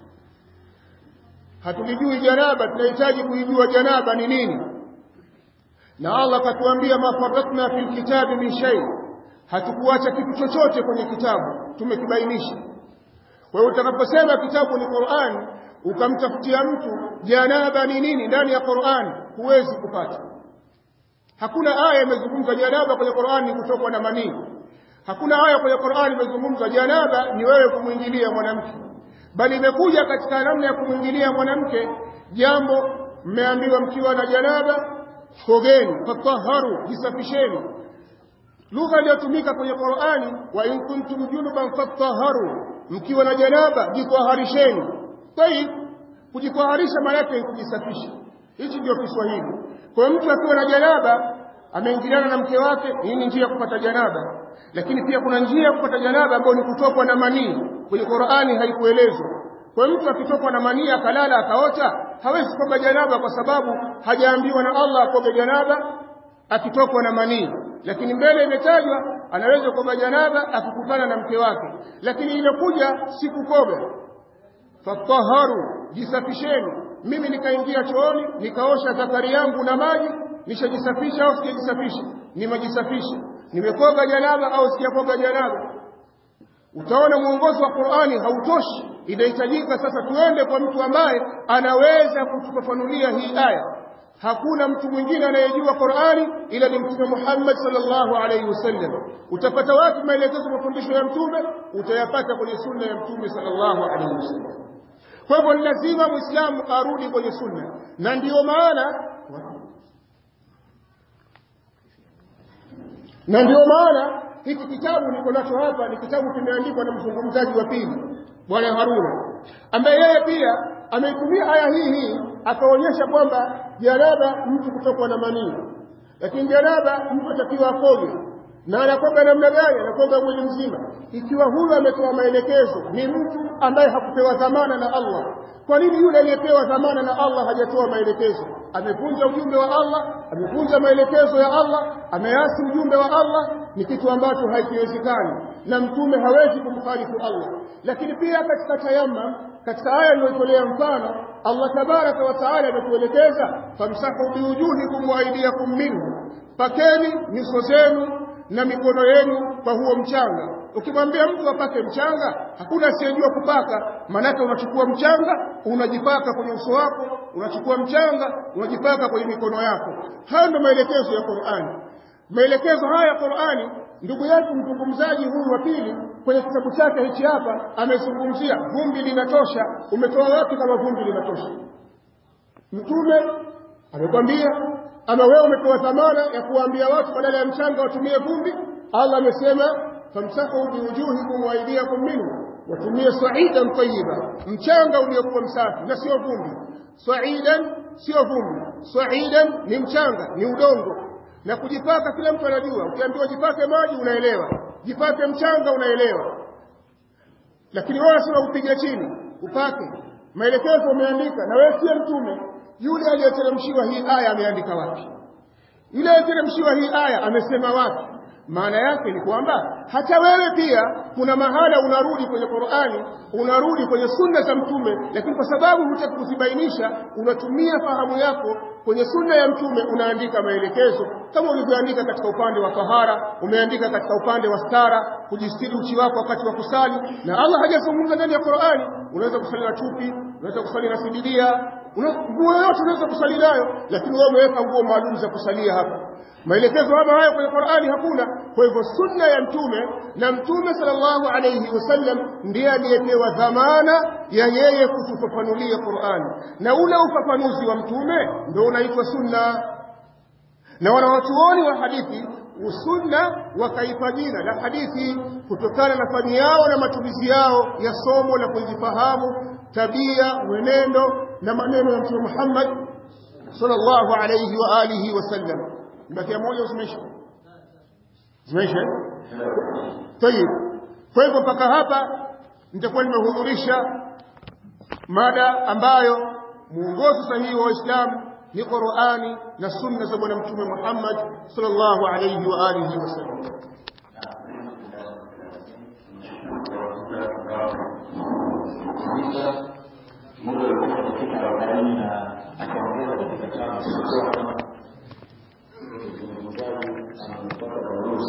Speaker 2: Hatulijui janaba, tunahitaji kuijua janaba ni nini. Na Allah katuambia ma faratna fil kitabi min shay, hatukuacha kitu chochote kwenye kitabu, tumekibainisha. Kwa hiyo utakaposema kitabu ni Qur'an, ukamtafutia mtu janaba ni nini ndani ya Qur'an, huwezi kupata. Hakuna aya imezungumza janaba kwenye Qur'an ni kutokwa na manii. Hakuna aya kwenye Qur'an imezungumza janaba ni wewe kumwingilia mwanamke, bali imekuja katika namna ya kumwingilia mwanamke jambo, mmeambiwa mkiwa na janaba kogeni, fatahharu, jisafisheni. Lugha iliyotumika kwenye Qur'ani wa in kuntum junuban fatahharu, mkiwa na janaba jitaharisheni. Kwa hiyo kujitaharisha maana yake kujisafisha. Hichi ndio Kiswahili. Kwa mtu akiwa na janaba ameingiliana na mke wake, hii ni njia ya kupata janaba. Lakini pia kuna njia ya kupata janaba ambayo ni kutokwa na manii. Kwenye Qur'ani haikuelezwa. Kwa mtu akitokwa na manii akalala akaota, hawezi kuoga janaba kwa sababu hajaambiwa na Allah akoge janaba akitokwa na manii. Lakini mbele imetajwa anaweza kuoga janaba akikutana na mke wake. Lakini imekuja si kukoga. Fatahharu, jisafisheni. Mimi nikaingia chooni, nikaosha zakari yangu na maji, nishajisafisha au sijajisafisha? Nimejisafisha. Nimekoga janaba au sijakoga janaba? Utaona mwongozo wa Qur'ani hautoshi, inahitajika sasa tuende kwa mtu ambaye anaweza kutufafanulia hii aya. Hakuna mtu mwingine anayejua Qur'ani ila ni Mtume Muhammad sallallahu alayhi wasallam. Utapata wapi maelekezo mafundisho ya Mtume? Utayapata kwenye sunna ya Mtume sallallahu alayhi wasallam. Kwa hivyo lazima Muislamu arudi kwenye sunna, na ndiyo maana na ndiyo maana hiki kitabu niko nacho hapa ni kitabu kimeandikwa na mzungumzaji wa pili, Bwana Haruna, ambaye yeye pia ameitumia aya hii hii akaonyesha kwamba janaba mtu kutokwa na manii, lakini janaba mtu atakiwa akoge. Na anakoga namna gani? Anakoga mwili mzima. Ikiwa huyu ametoa maelekezo ni mtu ambaye hakupewa dhamana na Allah, kwa nini yule aliyepewa dhamana na Allah hajatoa maelekezo? Amevunja ujumbe wa Allah, amevunja maelekezo ya Allah, ameasi ujumbe wa Allah. Ni kitu ambacho haikiwezekani, na mtume hawezi kumkhalifu Allah. Lakini pia katika tayammum, katika aya iliyotolea mfano, Allah tabaraka wa taala ametuelekeza famsahu biwujuhikum wa aydiyakum minhu, pakeni nyuso zenu na mikono yenu kwa huo mchanga. Ukimwambia mtu apake mchanga, hakuna asiyejua kupaka, maana unachukua mchanga unajipaka kwenye uso wako, unachukua mchanga unajipaka kwenye mikono yako. Hayo ndio maelekezo ya Qur'ani. Maelekezo haya ya Qur'ani, ndugu yetu mzungumzaji huyu wa pili kwenye kitabu chake hichi hapa amezungumzia vumbi linatosha. Umetoa wapi kama vumbi linatosha? Mtume amekwambia, ama wewe umepewa dhamana ya kuambia watu badala ya mchanga watumie vumbi? Allah amesema famsahu biwujuhikum wa aydiyakum minhu, watumie sa'idan tayyiba, mchanga uliokuwa msafi na sio vumbi. Sa'idan sio vumbi, sa'idan ni mchanga, ni udongo. Na kujipaka kila mtu anajua, ukiambiwa jipake maji unaelewa, jipake mchanga unaelewa. Lakini wao sio kupiga chini, upake. Maelekezo umeandika na wewe si mtume. Yule aliyeteremshiwa hii aya ameandika wapi? Yule aliyeteremshiwa hii aya amesema wapi? Maana yake ni kwamba hata wewe pia kuna mahala unarudi kwenye Qur'ani, unarudi kwenye sunna za mtume, lakini kwa sababu hutaki kuzibainisha, unatumia fahamu yako kwenye sunna ya mtume, unaandika maelekezo kama ulivyoandika katika upande wa tahara, umeandika katika upande wa stara, kujistiri uchi wako wakati wa kusali. Na Allah hajazungumza ndani ya Qur'ani, unaweza kusali na chupi, unaweza kusali na sididia, nguo yote unaweza kusali nayo, lakini wewe umeweka nguo maalum za kusalia hapa. Maelekezo kama hayo kwenye Qur'ani hakuna. Kwa hivyo sunna ya mtume, na mtume sallallahu alayhi wasallam ndiye aliyepewa dhamana ya yeye kutufafanulia Qur'ani, na ule ufafanuzi wa mtume ndio unaitwa sunna. Na wanawachuoni wa hadithi usunna wakaipa jina la hadithi kutokana na fani yao na matumizi yao ya somo la kuzifahamu tabia, mwenendo na maneno ya Mtume Muhammad sallallahu alayhi wa alihi wasallam. Bakia moja usimesha. Zimesha? Tayeb. Kwa hivyo mpaka hapa nitakuwa nimehudhurisha mada ambayo muongozo sahihi wa Uislamu ni Qur'ani na sunna za bwana Mtume Muhammad sallallahu alayhi wa alihi wasallam.
Speaker 3: Mungu alikuwa katika arobaini na akaongeza katika chama cha anapata barua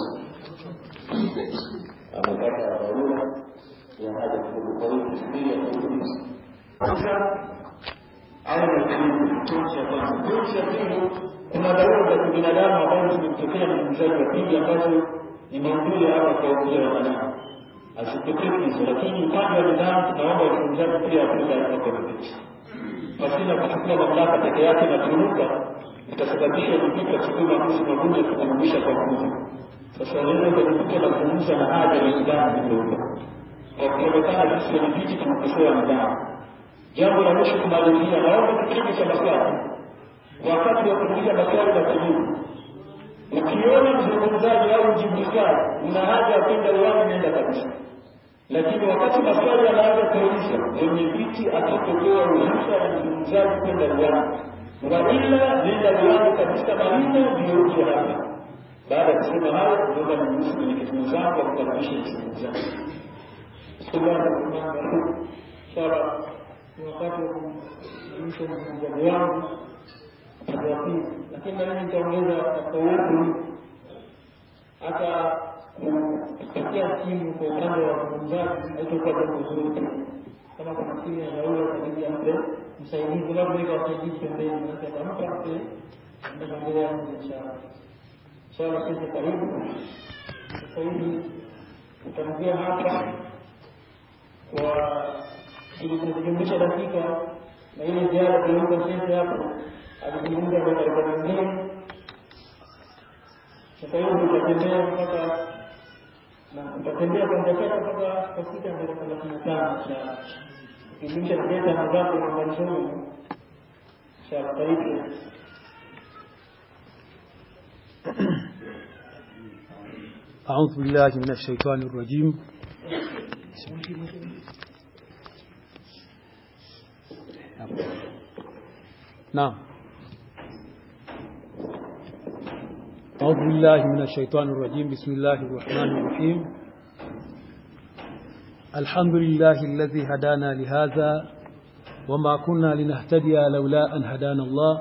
Speaker 3: amepata barua ya haja kukubariki kufikia kuuliza sasa au ni kutoa kwa kutoa pili. Kuna dharura za binadamu ambazo zimetokea na mzazi wa pili ambazo ni maudhui hapa kwa ujio wa maneno asipokee, lakini upande wa nidhamu tunaomba wafunzaji pia wapige hapo pasina kuchukua mamlaka peke yake na kuruka itasababisha kupita chukua kuhusu magumu ya kukumbusha kwa nguvu. Sasa leo ndio tuko na kuzungumza na haja ya nidhamu ndio. Kwa kuonekana sisi ni vitu tunakosoa nidhamu. Jambo la mwisho kumalizia, naomba kipindi cha maswali. Wakati wa kuuliza maswali na kujibu, ukiona mzungumzaji au mjibuzaji una haja ya kwenda uwani, nenda kabisa. Lakini wakati maswali yanaanza kuuliza, mwenye viti atakotoa ruhusa ya mzungumzaji kwenda uwani. Wa ila nenda uwani kabisa malina ndio uje hapa. Baada ya kusema hayo, ndio mnusu kwenye kituo changu kwa kukaribisha mzungumzaji. Subhanallah. Sala ni wakati wa kumshukuru mzungumzaji wangu. Lakini mimi nitaongeza kwa uwepo hata kupitia simu kwa upande wa mzungumzaji haitakuwa jambo zuri. Kama kuna simu ya dharura kwa ajili ya msaidizi, labda ni kwa wasaidizi pembeni, na tutampa pia ndio kuendelea inshallah. Swala sisi karibu sasa hivi tutaanzia hapa kwa kujumlisha dakika na ile ziara kulipa sisi hapo alijiunga na barabara nyingine. Sasa hivi tutatembea mpaka na tutatembea kwa dakika mpaka kufika dakika thelathini na tano cha kujumlisha dakika na ngapi na mwanzoni cha taifa.
Speaker 4: أعوذ بالله من الشيطان الرجيم. نعم. أعوذ بالله من الشيطان الرجيم. بسم الله الرحمن الرحيم. الحمد لله الذي هدانا لهذا وما كنا لنهتدي لولا أن هدانا الله.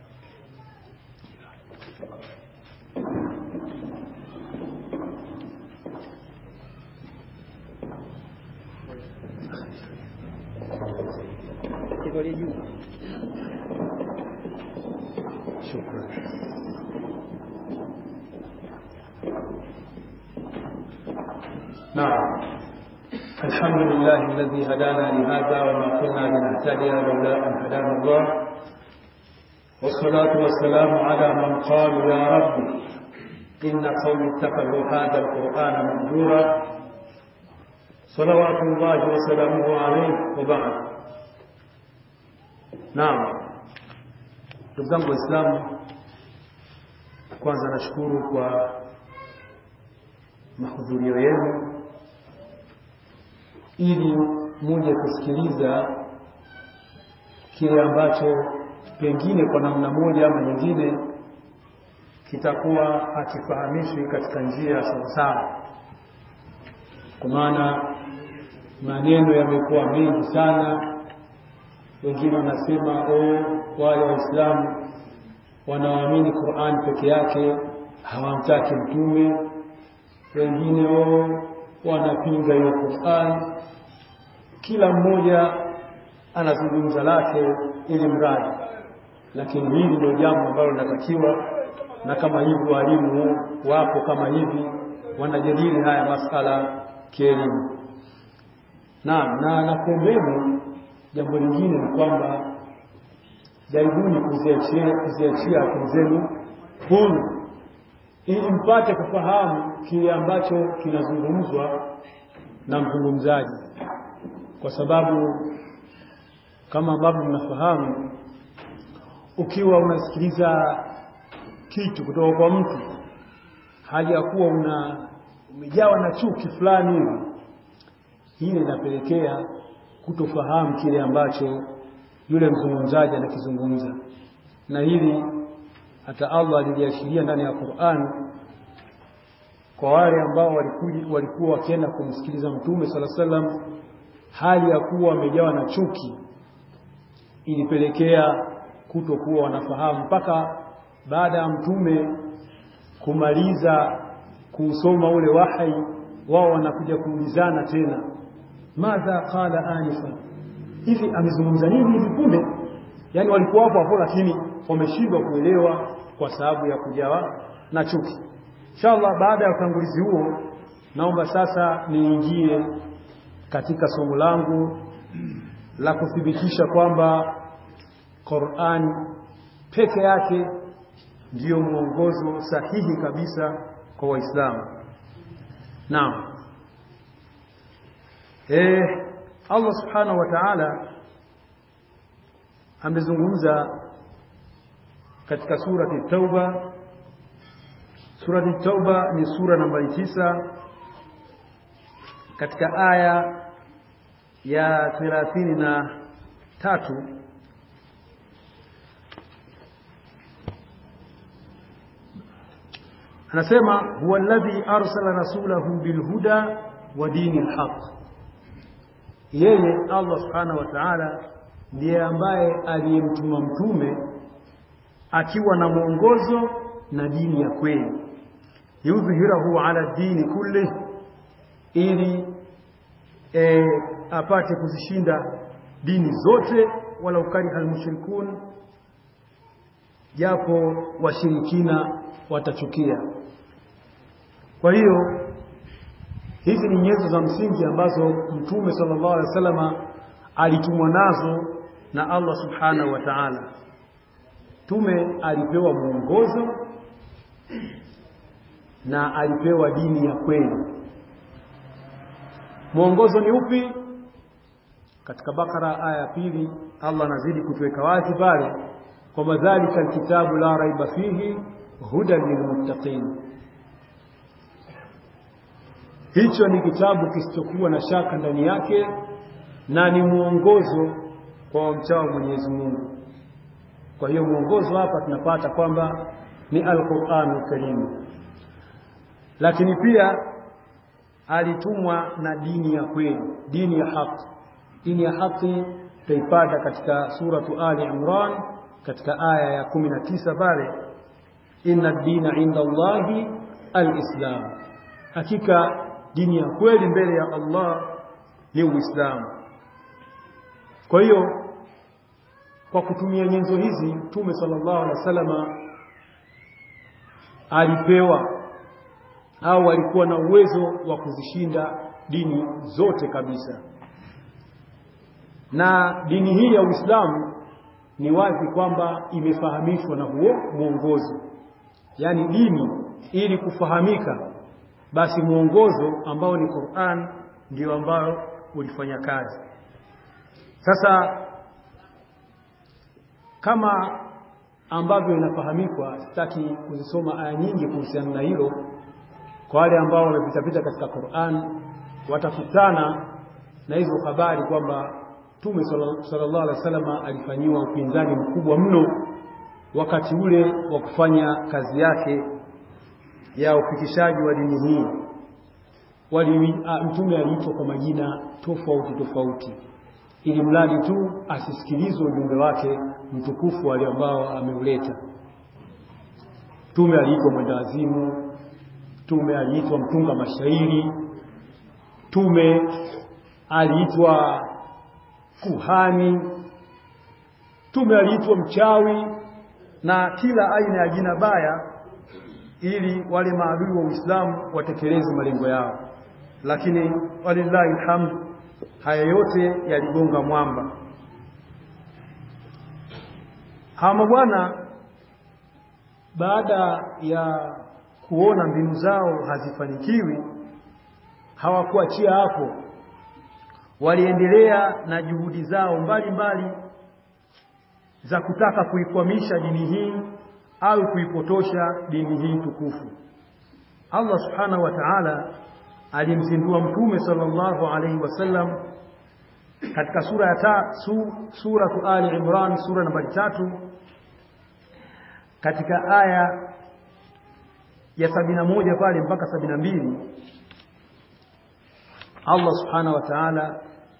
Speaker 4: شكرا. نعم. الحمد لله الذي هدانا لهذا وما كنا لنهتدي لولا أن هدانا الله، والصلاة والسلام على من قال يا رب إن قوم اتخذوا هذا القرآن مهجورا salawatullahi wa salamuhu alayhi wa ba'd. Naam, ndugu zangu Waislamu, kwanza nashukuru kwa mahudhurio yenu ili muje kusikiliza kile ambacho pengine kwa namna moja ama nyingine kitakuwa hakifahamishwi katika njia sawasawa. Kwa maana maneno yamekuwa mengi sana. Wengine wanasema oh, wale Waislamu wanaamini Qur'an peke yake, hawamtaki mtume. Wengine oh, wanapinga hiyo Qur'an. Kila mmoja anazungumza lake ili mradi, lakini hili ndio jambo ambalo linatakiwa. Na kama hivi walimu wapo kama hivi wanajadili haya masala kielimu. Naam, na nakuombeni jambo lingine ni kwamba jaribuni kuziachia kuziachia akili zenu huru ili mpate kufahamu kile ambacho kinazungumzwa na mzungumzaji, kwa sababu kama ambavyo mnafahamu, ukiwa unasikiliza kitu kutoka kwa mtu hali ya kuwa una umejawa na chuki fulani hivi, hili linapelekea kutofahamu kile ambacho yule mzungumzaji anakizungumza. Na hili hata Allah aliliashiria ndani ya Qur'an kwa wale ambao walikuwa walikuwa wakienda kumsikiliza Mtume sallallahu alaihi wasallam hali ya kuwa wamejawa na chuki, ilipelekea kutokuwa wanafahamu mpaka baada ya Mtume kumaliza kusoma ule wahi, wao wanakuja kuulizana tena, madha qala anifa, hivi amezungumza nini hivi punde? Yani walikuwa hapo hapo, lakini wameshindwa kuelewa kwa sababu ya kujawa na chuki. Inshallah, baada ya utangulizi huo, naomba sasa niingie katika somo langu la kuthibitisha kwamba Qur'an peke yake ndiyo mwongozo sahihi kabisa kwa Waislamu. Naam. Eh, Allah subhanahu wa ta'ala amezungumza katika surati Tauba. Surati Tauba ni sura nambari tisa katika aya ya thelathini na tatu. Anasema huwa alladhi arsala rasulahu bilhuda wa dinil haq. Yeye Allah subhanahu wa ta'ala ndiye ambaye aliyemtuma mtume akiwa na mwongozo na dini ya kweli, yudhhirahu ala dini kulli, ili e, apate kuzishinda dini zote, wala ukariha almushrikun, japo washirikina watachukia. Kwa hiyo hizi ni nyenzo za msingi ambazo Mtume sallallahu alaihi wasallam alitumwa nazo na Allah subhanahu wa ta'ala. Mtume alipewa mwongozo na alipewa dini ya kweli. Mwongozo ni upi? Katika Bakara aya ya pili Allah anazidi kutuweka wazi pale kwamba dhalika alkitabu la raiba fihi hudan lilmuttaqin. Hicho ni kitabu kisichokuwa na shaka ndani yake na ni mwongozo kwa wamchao Mwenyezi Mungu. Kwa hiyo mwongozo hapa tunapata kwamba ni Al-Qur'anul Karim. Lakini pia alitumwa na dini ya kweli, dini ya haki. Dini ya haki tutaipata katika suratu Ali Imran katika aya ya kumi na tisa pale, inna ad-dina 'inda Allahi al-Islam. Hakika dini ya kweli mbele ya Allah ni Uislamu. Kwa hiyo kwa kutumia nyenzo hizi Mtume sallallahu alaihi wasallam alipewa au alikuwa na uwezo wa kuzishinda dini zote kabisa. Na dini hii ya Uislamu ni wazi kwamba imefahamishwa na huo mwongozo. Yaani dini ili kufahamika, basi mwongozo ambao ni Qur'an ndio ambao ulifanya kazi. Sasa kama ambavyo inafahamika, sitaki kuzisoma aya nyingi kuhusiana na hilo, kwa wale ambao wamepita katika Qur'an watakutana na hizo habari kwamba Mtume sallallahu alaihi wasallam alifanyiwa upinzani mkubwa mno wakati ule wa kufanya kazi yake ya ufikishaji wa dini hii. Wali Mtume aliitwa kwa majina tofauti tofauti ili mradi tu asisikilizwe ujumbe wake mtukufu wale ambao ameuleta. Mtume aliitwa mwendawazimu, Mtume aliitwa mtunga mashairi, Mtume aliitwa kuhani, Mtume aliitwa mchawi na kila aina ya jina baya ili wale maadui wa Uislamu watekeleze malengo yao. Lakini walillahi alhamd, haya yote yaligonga mwamba. Hawa bwana baada ya kuona mbinu zao hazifanikiwi hawakuachia hapo, waliendelea na juhudi zao mbalimbali mbali za kutaka kuikwamisha dini hii au kuipotosha dini hii tukufu. Allah subhanahu wa ta'ala alimzindua Mtume sallallahu alaihi wasallam katika sura ya ta, su, suratu Ali Imran, sura nambari tatu, katika aya ya sabini na moja pale mpaka sabini na mbili. Allah subhanahu wa ta'ala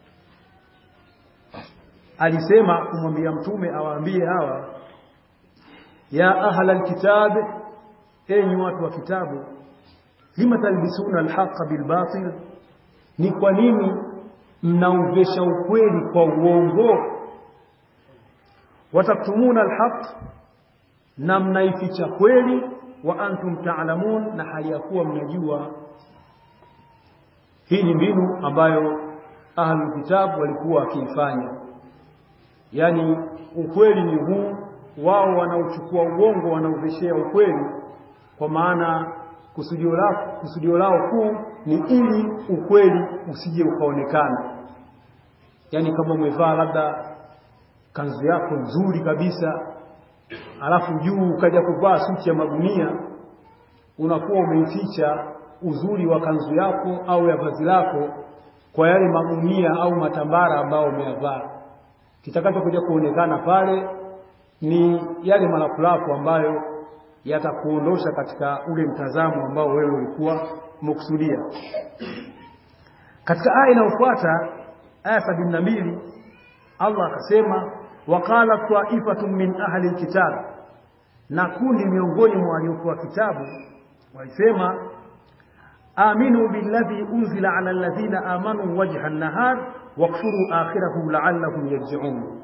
Speaker 4: alisema kumwambia mtume awaambie hawa, ya ahla alkitab, enyi watu wa kitabu, lima talbisuna alhaqa bilbatil, ni kwa nini mnauvesha ukweli kwa uongo? Wataktumuna alhaq, na mnaificha kweli, wa antum ta'lamun, na hali ya kuwa mnajua. Hii ni mbinu ambayo ahlul kitab walikuwa wakiifanya. Yani ukweli ni huu, wao wanaochukua uongo wanauveshea ukweli, kwa maana kusudio lao kusudio lao kuu ni ili ukweli usije ukaonekana. Yani kama umevaa labda kanzu yako nzuri kabisa, alafu juu ukaja kuvaa suti ya magunia, unakuwa umeificha uzuri wa kanzu yako au ya vazi lako kwa yale magunia au matambara ambao umeyavaa. Kitakacho kuja kuonekana pale ni yale malapulapu ambayo yatakuondosha katika ule mtazamo ambao wewe ulikuwa umekusudia. Katika aya inayofuata, aya sabini na mbili, Allah akasema, waqala ta'ifatun min ahli alkitab, na kundi miongoni mwa waliokuwa kitabu walisema, aminu billadhi unzila ala alladhina amanu wajha an-nahar wakfuru akhirahu la'allahum yarji'un.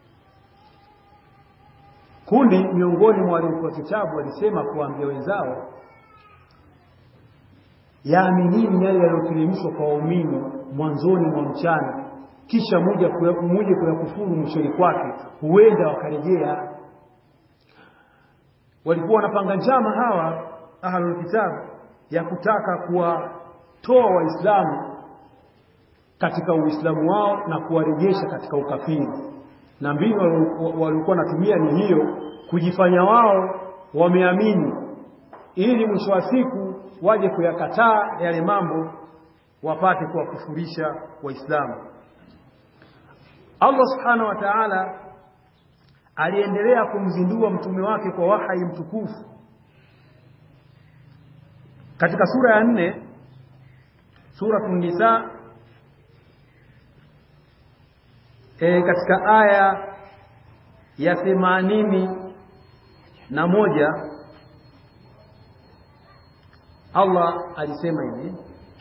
Speaker 4: Kundi miongoni mwa waliokuwa kitabu walisema kuambia wenzao, yaaminini yale yaliyoteremshwa kwa waumini mwanzoni mwa mchana, kisha mmoja mmoja kuyakufuru mwishoni kwake, huenda wakarejea. Walikuwa wanapanga njama hawa ahlul kitab ya kutaka kuwatoa waislamu katika uislamu wao na kuwarejesha katika ukafiri, na mbinu walikuwa wanatumia ni hiyo, kujifanya wao wameamini ili mwisho wa siku waje kuyakataa yale mambo wapate kuwakufurisha waislamu. Allah subhanahu wa ta'ala aliendelea kumzindua mtume wake kwa wahyi mtukufu. Katika sura ya nne, sura An-Nisa, e, katika aya ya themanini na moja, Allah alisema hivi,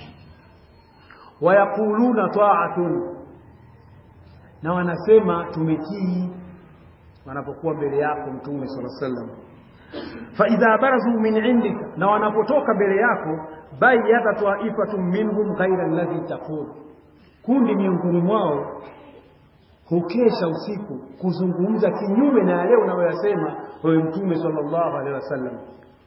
Speaker 4: wayaquluna ta'atun, na wanasema tumetii wanapokuwa mbele yako mtume sallallahu alaihi wasallam. Fa idha barazu min indika, na wanapotoka mbele yako, bayyata ta'ifatun minhum ghayra alladhi taqul, kundi miongoni mwao hukesha usiku kuzungumza kinyume na yale unayosema wewe mtume sallallahu alaihi wasallam.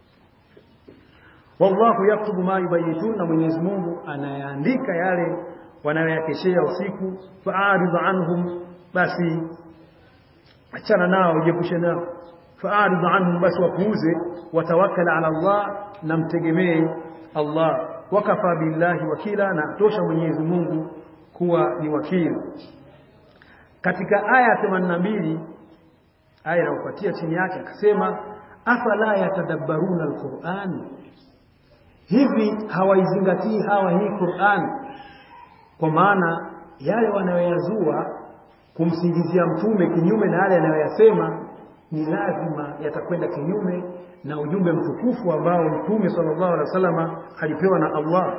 Speaker 4: Wallahu yaktubu ma yubayitun, na Mwenyezi Mungu anayaandika yale wanayoyakeshea usiku, fa'arid anhum, basi achana nao, jiepushe nao. Fa'arid anhum, basi wapuuze, watawakkal ala Allah, na mtegemee Allah. Wakafa billahi wakila, na tosha Mwenyezi Mungu kuwa ni wakili. Katika aya themanini na mbili, aya inayofuatia chini yake akasema, afala yatadabbaruna alquran, hivi hawaizingatii hawa hii Qur'an? Kwa maana yale wanayoyazua kumsingizia mtume kinyume na yale anayoyasema ni lazima yatakwenda kinyume na ujumbe mtukufu ambao mtume sallallahu alaihi wasallam alipewa na Allah.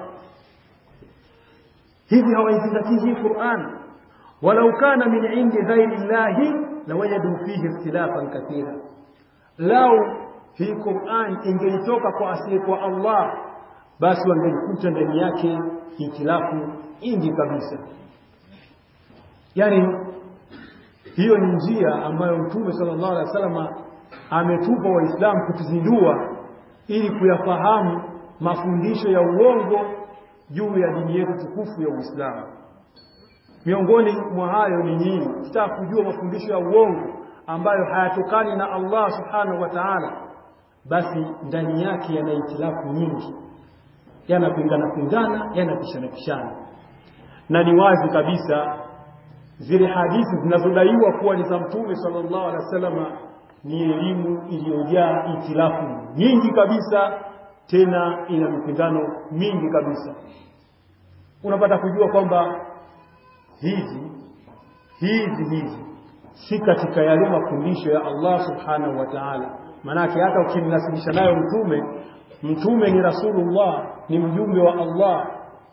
Speaker 4: Hivi hawaizingatii hii Qur'an? Walau kana min indi ghairi llahi lawajadu fihi ikhtilafan kathira, lau hii Qur'an ingelitoka kwa asili kwa Allah, basi wangelikuta ndani yake ikhtilafu nyingi kabisa. Yani hiyo ni njia ambayo mtume sallallahu alaihi wasallam ametupa waislamu kutuzindua ili kuyafahamu mafundisho ya uongo juu ya dini yetu tukufu ya Uislamu. Miongoni mwa hayo ni nini? Tutaka kujua mafundisho ya uongo ambayo hayatokani na Allah subhanahu wa ta'ala, basi ndani yake yana itilafu nyingi, yanapingana pingana, yanapishana pishana. Na ni wazi kabisa zile hadithi zinazodaiwa kuwa ni za mtume sallallahu alaihi wasallam ni elimu iliyojaa itilafu nyingi kabisa, tena ina mipingano mingi kabisa. Unapata kujua kwamba hizi hizi hizi si katika yale mafundisho ya Allah subhanahu wa ta'ala. Manake hata ukimnasibisha nayo mtume, mtume ni Rasulullah, ni mjumbe wa Allah,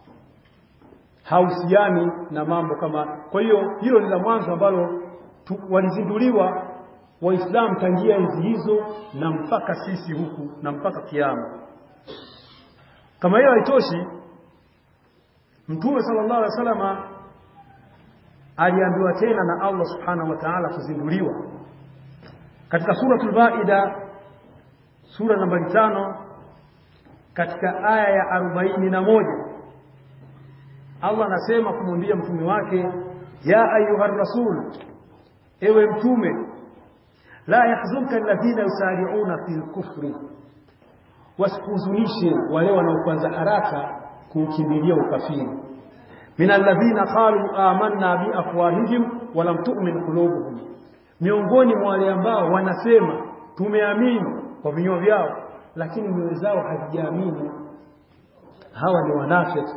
Speaker 4: hausiani na mambo kama. Kwa hiyo hilo ni la mwanzo ambalo walizinduliwa Waislamu tangia enzi hizo na mpaka sisi huku na mpaka kiyama. Kama hiyo haitoshi, mtume sallallahu alaihi wasallam aliambiwa tena na Allah subhanahu wa ta'ala kuzinduliwa katika suratul Maida, sura nambari tano, katika aya ya arobaini na moja. Allah anasema kumwambia mtume wake, ya ayuha rasul, ewe mtume, la yahzunka alladhina yusari'una fil kufri, wasikuzunishe wale wanaoanza haraka kukimbilia ukafiri. Min alladhina qalu amanna bi afwahihim wa lam tu'min qulubuhum, miongoni mwa wale ambao wanasema tumeamini kwa vinywa vyao lakini mioyo zao hazijaamini. Hawa ni wanafiki.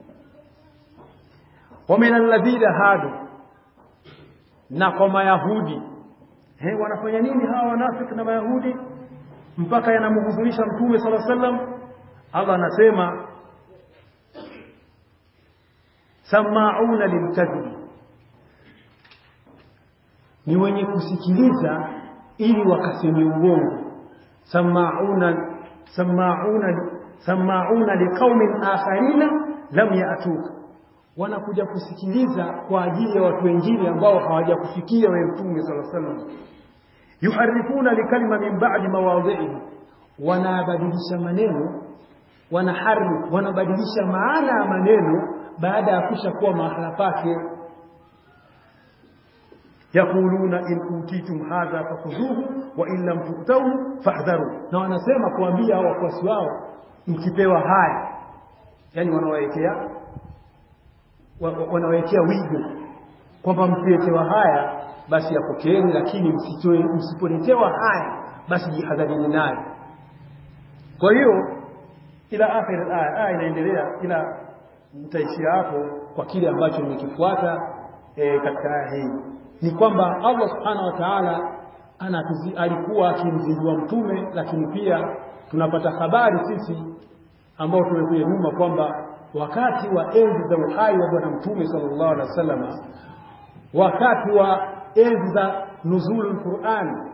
Speaker 4: Wa min alladhina hadu, na kwa Mayahudi. He, wanafanya nini hawa wanafiki na Mayahudi mpaka yanamhuzunisha mtume sallallahu alaihi wasallam? Allah anasema sama'una lilkadhib, ni wenye kusikiliza ili wakaseme uongo. Sama'una sama'una sama'una liqaumin akharina lam ya'tuka, wanakuja kusikiliza kwa ajili ya watu wengine ambao hawajakufikia wewe mtume sallallahu alaihi wasallam. Yuharifuna likalima min ba'di mawadhihi, wanabadilisha maneno, wanaharifu, wanabadilisha maana ya maneno baada ya kushakuwa mahala pake. Yakuluna in utitum hadha fakhuduhu wa in lam tu'tuhu fahdharu, na wanasema kuambia hao wafuasi wao, mkipewa haya, yani wanawekea wanawekea wigo kwamba mkiletewa haya basi yapokeeni, lakini msitoe, msipoletewa haya basi jihadharini nayo. Kwa hiyo ila akhir al-aya, aya inaendelea ila mtaishia hapo kwa kile ambacho nimekifuata e, katika aya hii ni kwamba Allah subhanahu wa ta'ala anatuzi alikuwa akimzindua mtume, lakini pia tunapata habari sisi ambao tumekuja nyuma kwamba wakati wa enzi za uhai wa bwana mtume sallallahu alaihi wasallam, wakati wa enzi za nuzulul Qur'an,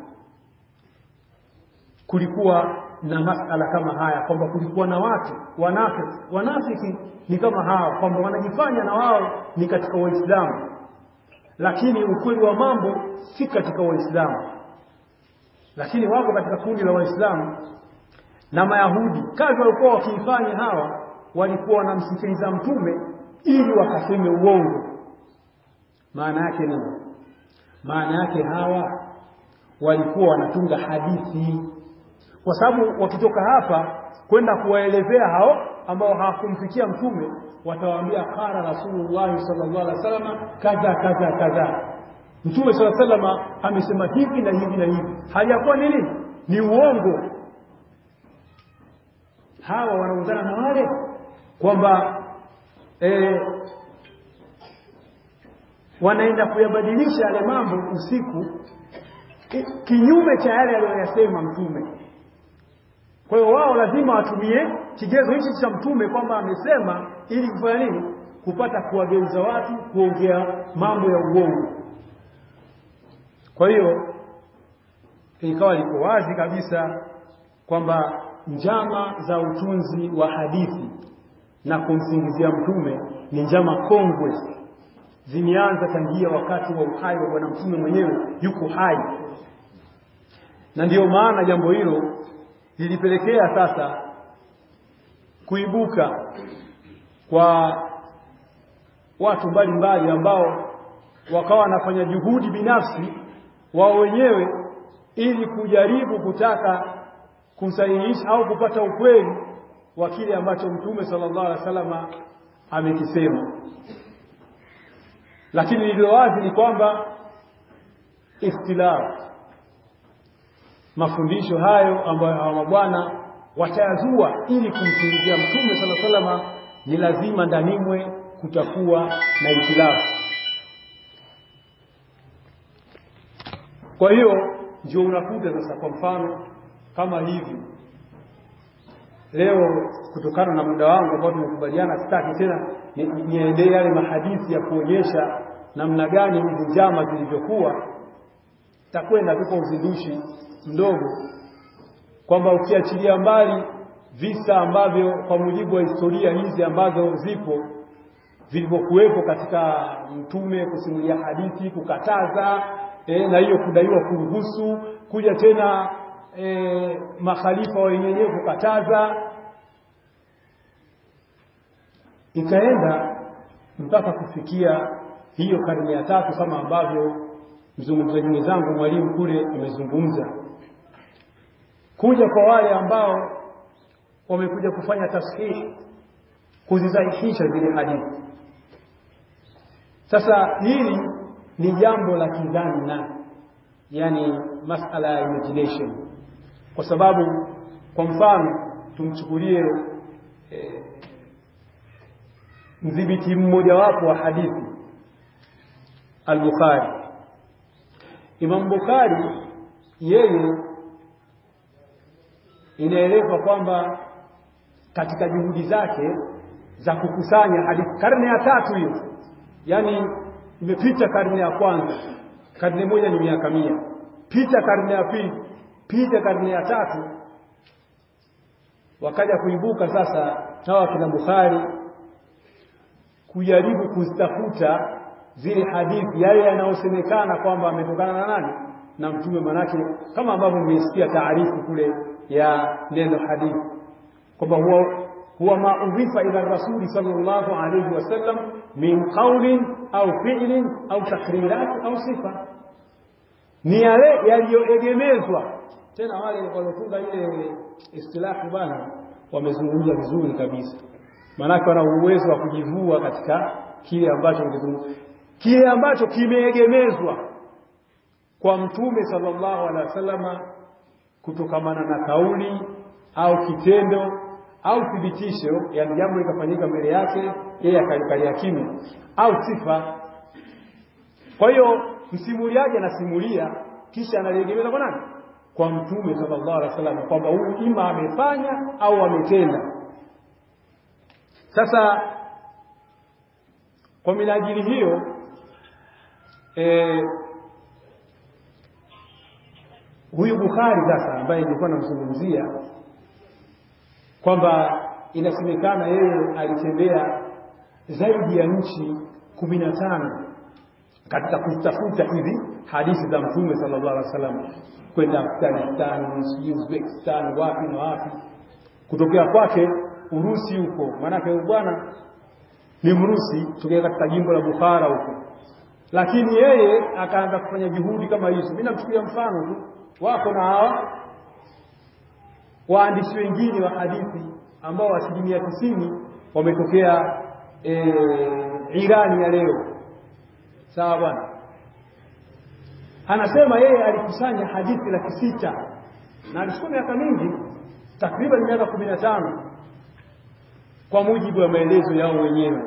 Speaker 4: kulikuwa na masala kama haya, kwamba kulikuwa na watu wanafiki. Wanafiki ni kama hawa, kwamba wanajifanya na wao ni katika Waislamu, lakini ukweli wa mambo si katika Waislamu, lakini wako katika kundi la Waislamu. Na Mayahudi kazi walikuwa wakiifanya hawa, walikuwa wanamsikiliza mtume ili wakaseme uongo. Maana yake nini? Maana yake hawa walikuwa wanatunga hadithi, kwa sababu wakitoka hapa kwenda kuwaelezea hao ambao hawakumfikia mtume, watawaambia qala Rasulullah sallallahu alaihi wasallam kaza kaza kaza, mtume sallallahu alaihi wasallam amesema hivi na hivi na hivi. Hajakuwa nini? Ni uongo. Hawa wanaungana na wale kwamba eh, wanaenda kuyabadilisha yale mambo usiku kinyume cha yale aliyosema mtume. Kwa hiyo wao lazima watumie kigezo hichi cha mtume kwamba amesema, ili kufanya nini? Kupata kuwageuza watu kuongea mambo ya uongo. Kwa hiyo ikawa liko wazi kabisa kwamba njama za utunzi wa hadithi na kumsingizia mtume ni njama kongwe, zimeanza tangia wakati wa uhai wa bwana mtume mwenyewe yuko hai. Na ndiyo maana jambo hilo lilipelekea sasa kuibuka kwa watu mbalimbali ambao wakawa wanafanya juhudi binafsi wao wenyewe ili kujaribu kutaka kusahihisha au kupata ukweli wa kile ambacho mtume sallallahu alaihi wasallam amekisema. Lakini lililo wazi ni kwamba ikhtilaf, mafundisho hayo ambayo hawa mabwana watayazua ili kumsingizia mtume sallallahu alaihi wasallam, ni lazima ndanimwe kutakuwa na ikhtilafu. Kwa hiyo ndio unakuta sasa, kwa mfano kama hivi leo, kutokana na muda wangu ambao tumekubaliana, sitaki tena niendee ni yale mahadithi ya kuonyesha namna gani hizi njama zilivyokuwa. Takwenda tu kwa uzindushi mdogo kwamba ukiachilia mbali visa ambavyo kwa mujibu wa historia hizi ambazo zipo vilivyokuwepo katika mtume kusimulia hadithi, kukataza e, na hiyo kudaiwa kuruhusu, kuja tena e, makhalifa wenyewe kukataza, ikaenda mpaka kufikia hiyo karne ya tatu kama ambavyo mzungumzaji mwenzangu mwalimu kule amezungumza, kuja kwa wale ambao wamekuja kufanya tashihi, kuzisahihisha zile hadithi. Sasa hili ni jambo la kidhani, na yani masala ya imagination, kwa sababu kwa mfano tumchukulie eh, mdhibiti mmoja wapo wa hadithi al-Bukhari. Imam Bukhari yeye inaelezwa kwamba katika juhudi zake za kukusanya hadithi, karne ya tatu hiyo, yani imepita karne ya kwanza, karne moja ni miaka mia, pita karne ya pili, pita karne ya tatu, wakaja kuibuka sasa hawa kina Bukhari kujaribu kuzitafuta zile hadithi yale yanayosemekana kwamba ametokana na nani? Na mtume. Manake kama ambavyo mmesikia taarifu kule ya neno hadithi kwamba huwa huwa ma udhifa ila rasuli sallallahu alayhi wasallam min qawlin au fi'lin au takrirat au sifa, ni yale yaliyoegemezwa. Tena wale waliotunga ile istilahi bana wamezungumza vizuri kabisa, manake wana uwezo wa kujivua katika kile ambacho ngizungumza, kile ambacho kimeegemezwa kwa mtume sallallahu alaihi wasallam kutokamana na kauli au kitendo au thibitisho, yani jambo likafanyika mbele yake yeye akalikalia kimya, au sifa. Kwa hiyo msimuliaji anasimulia kisha analiegemeza kwa nani? Kwa mtume sallallahu alaihi wasallam, kwamba huyu ima amefanya au ametenda. Sasa kwa minajili hiyo e, huyu Bukhari sasa ambaye nilikuwa namzungumzia kwamba inasemekana yeye alitembea zaidi ya nchi kumi na tano katika kutafuta hizi hadithi za mtume sallallahu alaihi wasallam, kwenda Afghanistan, Uzbekistan, wapi na wapi, kutokea kwake Urusi huko. Maana kwa bwana ni Mrusi, tukiwa katika jimbo la Bukhara huko, lakini yeye akaanza kufanya juhudi kama hizo. Mimi namchukulia mfano tu, wako na hawa waandishi wengine wa hadithi ambao asilimia tisini wametokea e, Irani ya leo. Sawa bwana. Anasema yeye alikusanya hadithi laki sita na alichukua miaka mingi, takriban miaka kumi na tano kwa mujibu wa maelezo yao wenyewe.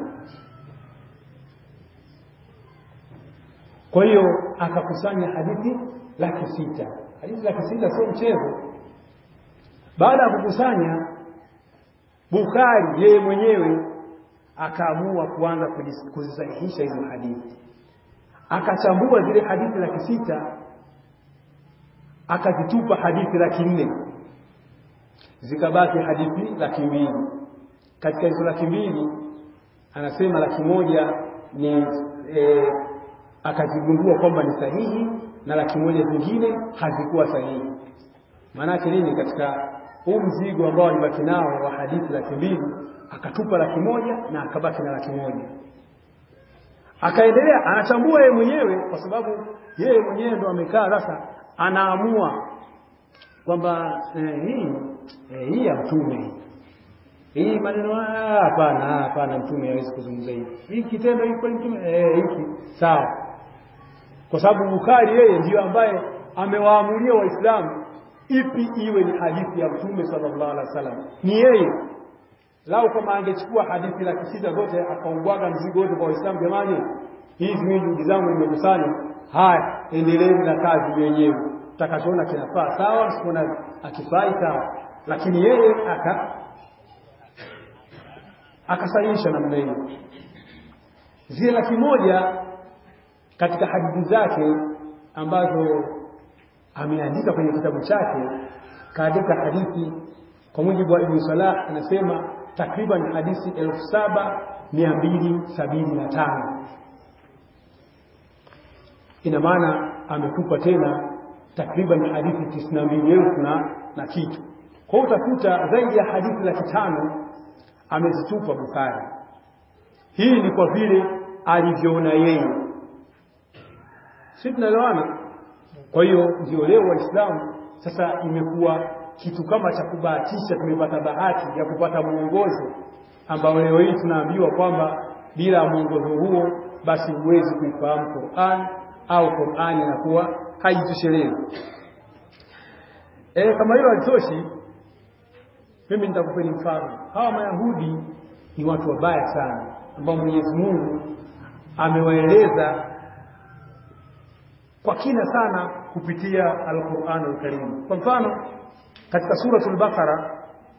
Speaker 4: Kwa hiyo akakusanya hadithi laki sita. Hadithi laki sita sio mchezo. Baada ya kukusanya, Bukhari yeye mwenyewe akaamua kuanza kuzisahihisha hizo hadithi. Akachambua zile hadithi laki sita, akazitupa hadithi laki nne, zikabaki hadithi laki mbili. Katika hizo laki mbili anasema laki moja ni e, akazigundua kwamba ni sahihi na laki moja zingine hazikuwa sahihi. Maana yake nini? Katika huu mzigo ambao alibaki nao wa hadithi laki mbili, akatupa laki moja na akabaki na laki moja. Akaendelea anachambua yeye mwenyewe, kwa sababu yeye mwenyewe ndo amekaa sasa anaamua kwamba eh, hii eh, hii ya mtume hii maneno hapana hapana, mtume hawezi kuzungumza hivi, hii kitendo hiki kwa mtume eh hiki sawa. Kwa sababu Bukhari yeye ndio ambaye amewaamulia Waislamu ipi iwe ni hadithi ya mtume sallallahu alaihi wasallam. Ni yeye. Lao kama angechukua hadithi laki sita zote akaubwaga mzigo wote kwa Waislamu, jamani hizi mimi juhudi zangu nimekusanya, haya endeleeni na kazi wenyewe, utakachoona kinafaa sawa, usipoona akifai sawa. Lakini yeye aka akasahihisha namna hiyo. Zile laki moja katika hadithi zake ambazo ameandika kwenye kitabu chake, kaandika hadithi kwa mujibu wa Ibn Salah, anasema takriban hadithi elfu saba mia mbili sabini na tano. Ina maana ametupa tena takriban hadithi tisini na mbili elfu na, na kitu. Kwa hiyo utakuta zaidi ya hadithi laki tano amezitupa Bukhari. Hii ni kwa vile alivyoona yeye. Sisi tunaelewana. Kwa hiyo ndio leo Waislamu sasa imekuwa kitu kama cha kubahatisha, tumepata bahati ya kupata mwongozo ambao leo hii tunaambiwa kwamba bila mwongozo huo basi huwezi kuifahamu Qur'an au Qur'an inakuwa haijitoshelezi. Eh, kama hiyo halitoshi, mimi nitakupeni mfano. Hawa Mayahudi ni watu wabaya sana ambao Mwenyezi Mungu amewaeleza kwa kina sana kupitia Al-Qur'an Al-Karim. Kwa mfano katika suratul Baqara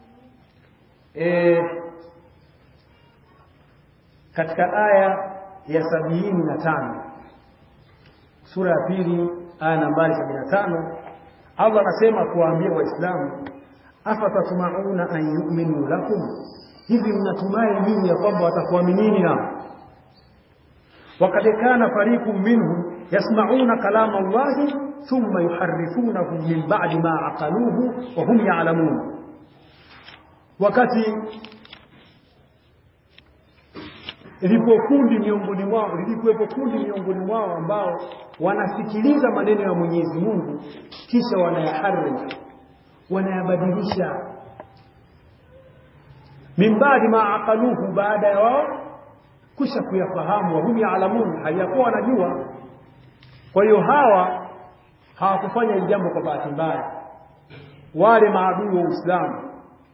Speaker 4: eh katika aya ya sabini na tano, sura ya pili aya nambari sabini na tano, Allah anasema kuwaambia Waislamu, afatatma'una an yu'minu lakum, hivi mnatumai nini ya kwamba watakuaminini hao? Waqad kana fariqun minhum yasma'una kalama Allahi thumma yuharrifunahu min ba'di ma aqaluhu wa hum ya'lamun. Wakati ilipokundi miongoni mwao lilikuwepo kundi miongoni mwao ambao wanasikiliza maneno ya Mwenyezi Mungu kisha wanayaharif, wanayabadilisha min ba'di ma aqaluhu, baada ya wao kusha kuyafahamu, wa hum ya'lamun, hayakuwa wanajua. Kwa hiyo hawa hawakufanya jambo kwa bahati mbaya. Wale maadui wa Uislamu,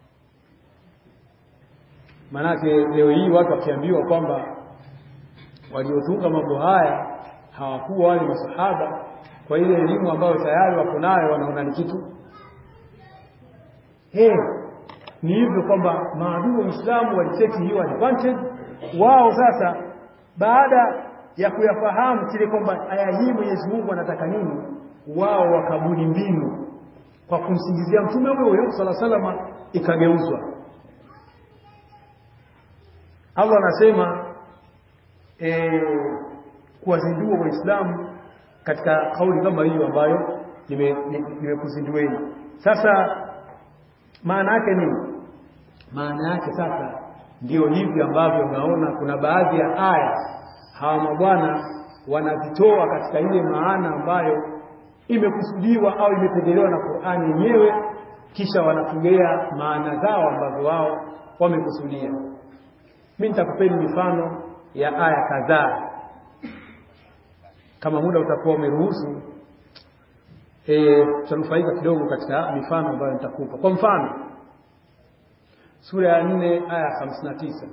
Speaker 4: manake leo hii watu wakiambiwa kwamba waliotunga mambo haya hawakuwa wale masahaba, kwa ile elimu ambayo tayari wako nayo wanaona ni kitu eh, ni hivyo kwamba maadui wa Uislamu waliteki hiyo advantage wao. Sasa baada ya kuyafahamu kile kwamba aya hii Mwenyezi Mungu anataka nini, wao wakabuni mbinu kwa kumsingizia mtume huyo sallallahu alaihi wasallam, ikageuzwa. Allah anasema eh kuwazindua Waislamu katika kauli kama hiyo ambayo nimekuzindueni. Sasa maana yake nini? Maana yake sasa Ndio hivi ambavyo unaona kuna baadhi ya aya hawa mabwana wanazitoa katika ile maana ambayo imekusudiwa au imependelewa na Qur'ani yenyewe, kisha wanatugea maana zao ambazo wao wamekusudia. Mimi nitakupeni mifano ya aya kadhaa kama muda utakuwa umeruhusu. Eh, tutanufaika kidogo katika mifano ambayo nitakupa. Kwa mfano, sura ya nne aya hamsini na tisa.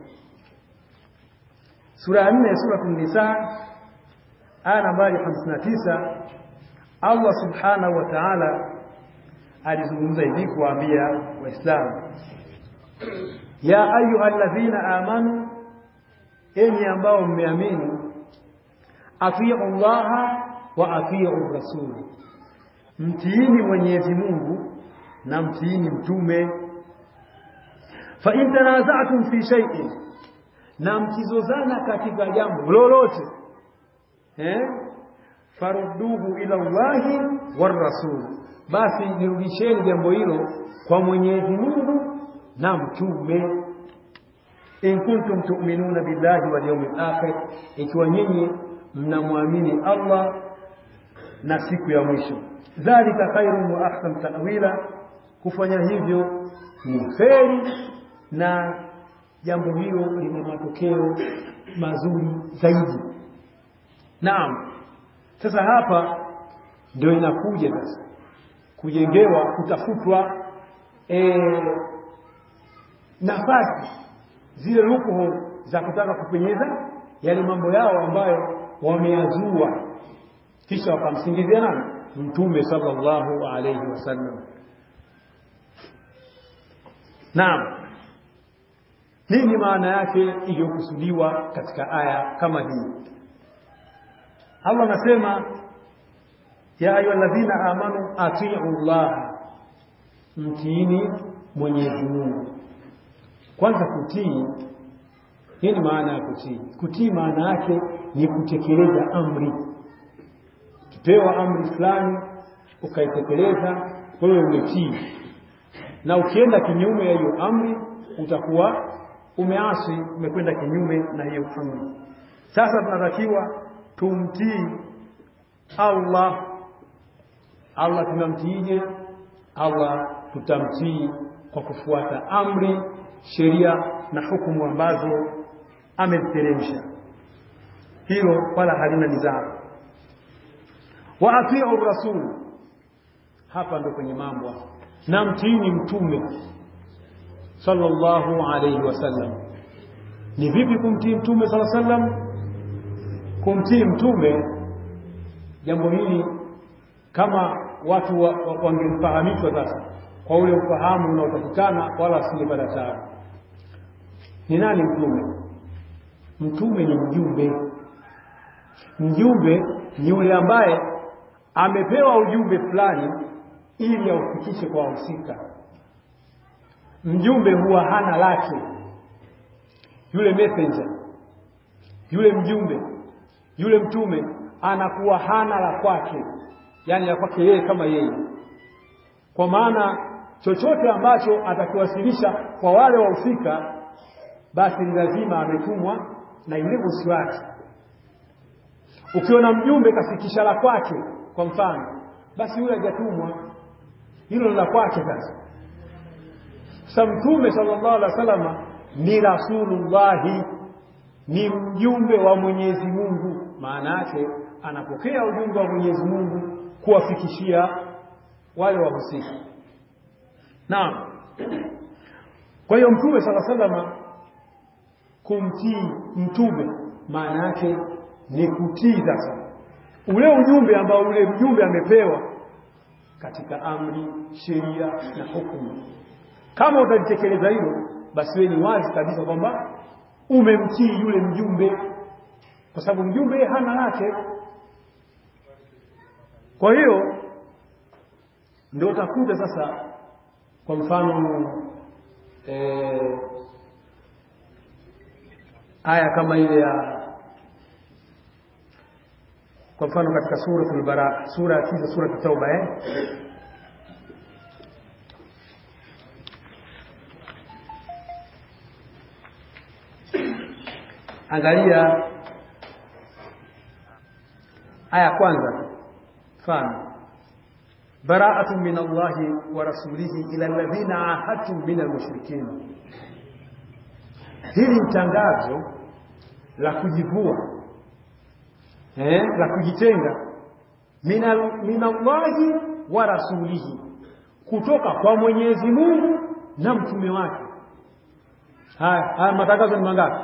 Speaker 4: Sura ya nne sura An-Nisa aya nambari hamsini na tisa, Allah subhanahu wa ta'ala alizungumza hivi kuambia Waislamu, ya ayyuhalladhina amanu, enyi ambao mmeamini, atiu Allah wa atiu Rasul, mtiini Mwenyezi Mungu na mtiini mtume. Fa in tanaza'tum fi shay'in, na mkizozana katika jambo lolote, eh farudduhu ila Allahi war Rasul, basi nirudisheni jambo hilo kwa Mwenyezi Mungu na mtume. In kuntum tu'minuna billahi wal yawmil akhir, ikiwa nyinyi mnamwamini Allah na siku ya mwisho. Dhalika khairun wa ahsan ta'wila, kufanya hivyo ni kheri na jambo hilo lina matokeo mazuri zaidi. Naam. Sasa hapa ndio inakuja sasa kujengewa, kutafutwa e, nafasi zile lukuho za kutaka kupenyeza yale mambo yao ambayo wameyazua, kisha wakamsingizia nani? Mtume sallallahu alayhi wasallam. Naam. Nini maana yake iliyokusudiwa katika aya kama hii? Allah anasema, ya ayyuhalladhina amanu atiu Allah, mtiini Mwenyezi Mungu. Kwanza kutii, nini maana ya kutii? Kutii maana yake ni kutekeleza amri. Kipewa amri fulani ukaitekeleza, wewe umetii. Na ukienda kinyume ya hiyo amri utakuwa umeasi, umekwenda kinyume na hiyo amri. Sasa tunatakiwa tumtii Allah. Allah tunamtiije? Allah tutamtii kwa kufuata amri, sheria na hukumu ambazo ameziteremsha. Hilo wala halina nizaa. Wa atiu Rasul, hapa ndo kwenye mambo. Na mtiini mtume sallallahu alayhi wasallam. Ni vipi kumtii mtume sallallahu alayhi wasallam? Kumtii mtume, jambo hili kama watu wangefahamishwa sasa kwa ule ufahamu unaotakikana, wala singepata taabu. Ni nani mtume? Mtume ni mjumbe. Mjumbe ni yule ambaye amepewa ujumbe fulani ili aufikishe kwa wahusika. Mjumbe huwa hana lake. Yule messenger, yule mjumbe, yule mtume anakuwa hana la kwake, yani la kwake yeye kama yeye. Kwa maana chochote ambacho atakiwasilisha kwa wale wahusika, basi ni lazima ametumwa na yule bosi wake. Ukiona mjumbe kafikisha la kwake, kwa mfano, basi yule hajatumwa, hilo la kwake. Sasa sasa mtume sallallahu alaihi wasallam ni Rasulullah, ni mjumbe wa Mwenyezi Mungu. Maana yake anapokea ujumbe wa Mwenyezi Mungu kuwafikishia wale wahusika. Naam. Kwa hiyo mtume sallallahu alaihi wasallam, kumtii mtume maana yake ni kutii sasa ule ujumbe ambao ule mjumbe amepewa katika amri, sheria na hukumu. Kama utalitekeleza hilo, basi wewe ni wazi kabisa kwamba umemtii yule mjumbe, kwa sababu mjumbe hana lake. Kwa hiyo ndio utakuta sasa, kwa mfano eh, aya kama ile ya, kwa mfano katika sura al-Bara, sura ya tisa, sura at-Tauba, eh Angalia aya kwanza, mfano bara'atun min Allahi wa rasulihi ila alladhina ahadtum min al-mushrikeen. Hili ni tangazo la kujivua, eh, la kujitenga min Allahi wa rasulihi, kutoka kwa Mwenyezi Mungu na mtume wake. Haya, haya matangazo ni mangapi?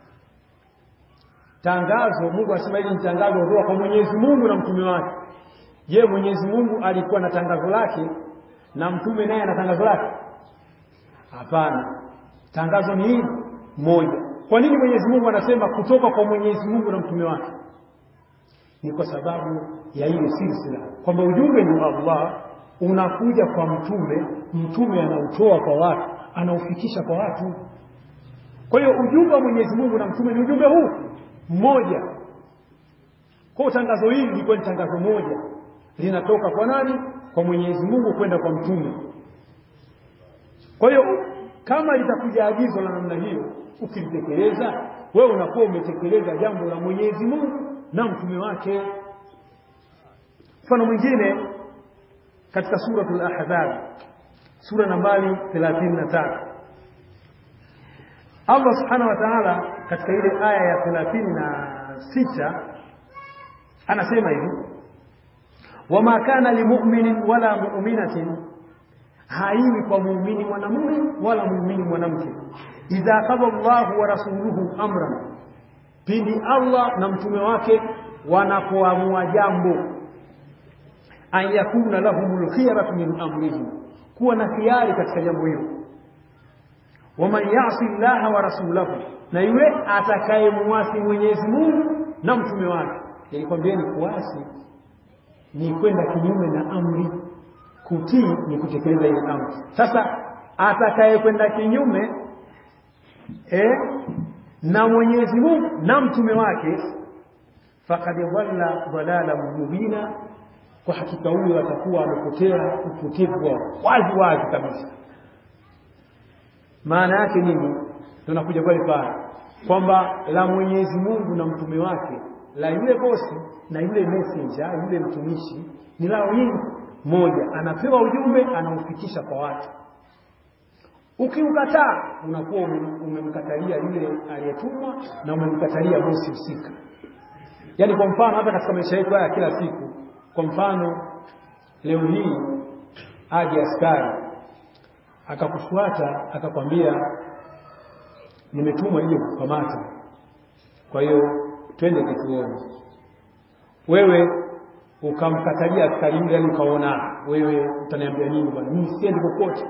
Speaker 4: Tangazo, Mungu asema hili ni tangazo kutoka kwa Mwenyezi Mungu na mtume wake. Je, Mwenyezi Mungu alikuwa na tangazo lake na mtume naye ana tangazo lake? Hapana. Tangazo ni hili moja. Kwa nini Mwenyezi Mungu anasema kutoka kwa Mwenyezi Mungu na mtume wake? Ni kwa sababu ya ile silsila, kwamba ujumbe ni wa Allah unakuja kwa mtume, mtume anautoa kwa watu, anaufikisha kwa watu. Kwa hiyo ujumbe wa Mwenyezi Mungu na mtume ni ujumbe huu mmoja. Kwa tangazo hili liko ni tangazo moja, linatoka kwa nani? Kwa Mwenyezi Mungu kwenda kwa mtume. Kwa hiyo kama litakuja agizo la namna hiyo, ukilitekeleza wewe unakuwa umetekeleza jambo la Mwenyezi Mungu na mtume wake. Mfano mwingine katika suratul Ahzab, sura nambari thelathini na tatu, Allah subhanahu wa ta'ala katika ile aya ya thelathini na sita anasema hivi: wama kana limu'minin wala mu'minatin, haiwi kwa muumini mwanamume wala muumini mwanamke, idha qada Allahu wa rasuluhu amran, pindi Allah na mtume wake wanapoamua jambo, an yakuna lahumul khiyaratu min amrihim, kuwa na khiari katika jambo hilo. Waman ya'si Allaha wa rasulahu, na yule atakayemwasi Mwenyezi Mungu na mtume wake. Nilikwambia ni kuasi ni kwenda kinyume na amri, kutii ni kutekeleza ile amri. Sasa atakayekwenda kinyume eh na Mwenyezi Mungu na mtume wake, faqad dhalla dhalalan mubina, kwa hakika huyo atakuwa amepotea upotevu wazi wazi kabisa. Maana yake nini? Tunakuja pale pale kwamba la Mwenyezi Mungu na mtume wake, la yule bosi na yule messenger, yule mtumishi, ni lao hili moja, anapewa ujumbe, anaufikisha kwa watu. Ukiukataa unakuwa umemkatalia yule aliyetumwa na umemkatalia bosi husika. Yaani kwa mfano hata katika maisha yetu haya kila siku, kwa mfano leo hii aje askari akakufuata akakwambia nimetumwa ili kukamata, kwa hiyo twende kituoni. Wewe ukamkatalia askari yule, yani ukaona wewe utaniambia nini bwana, mimi siendi kokote.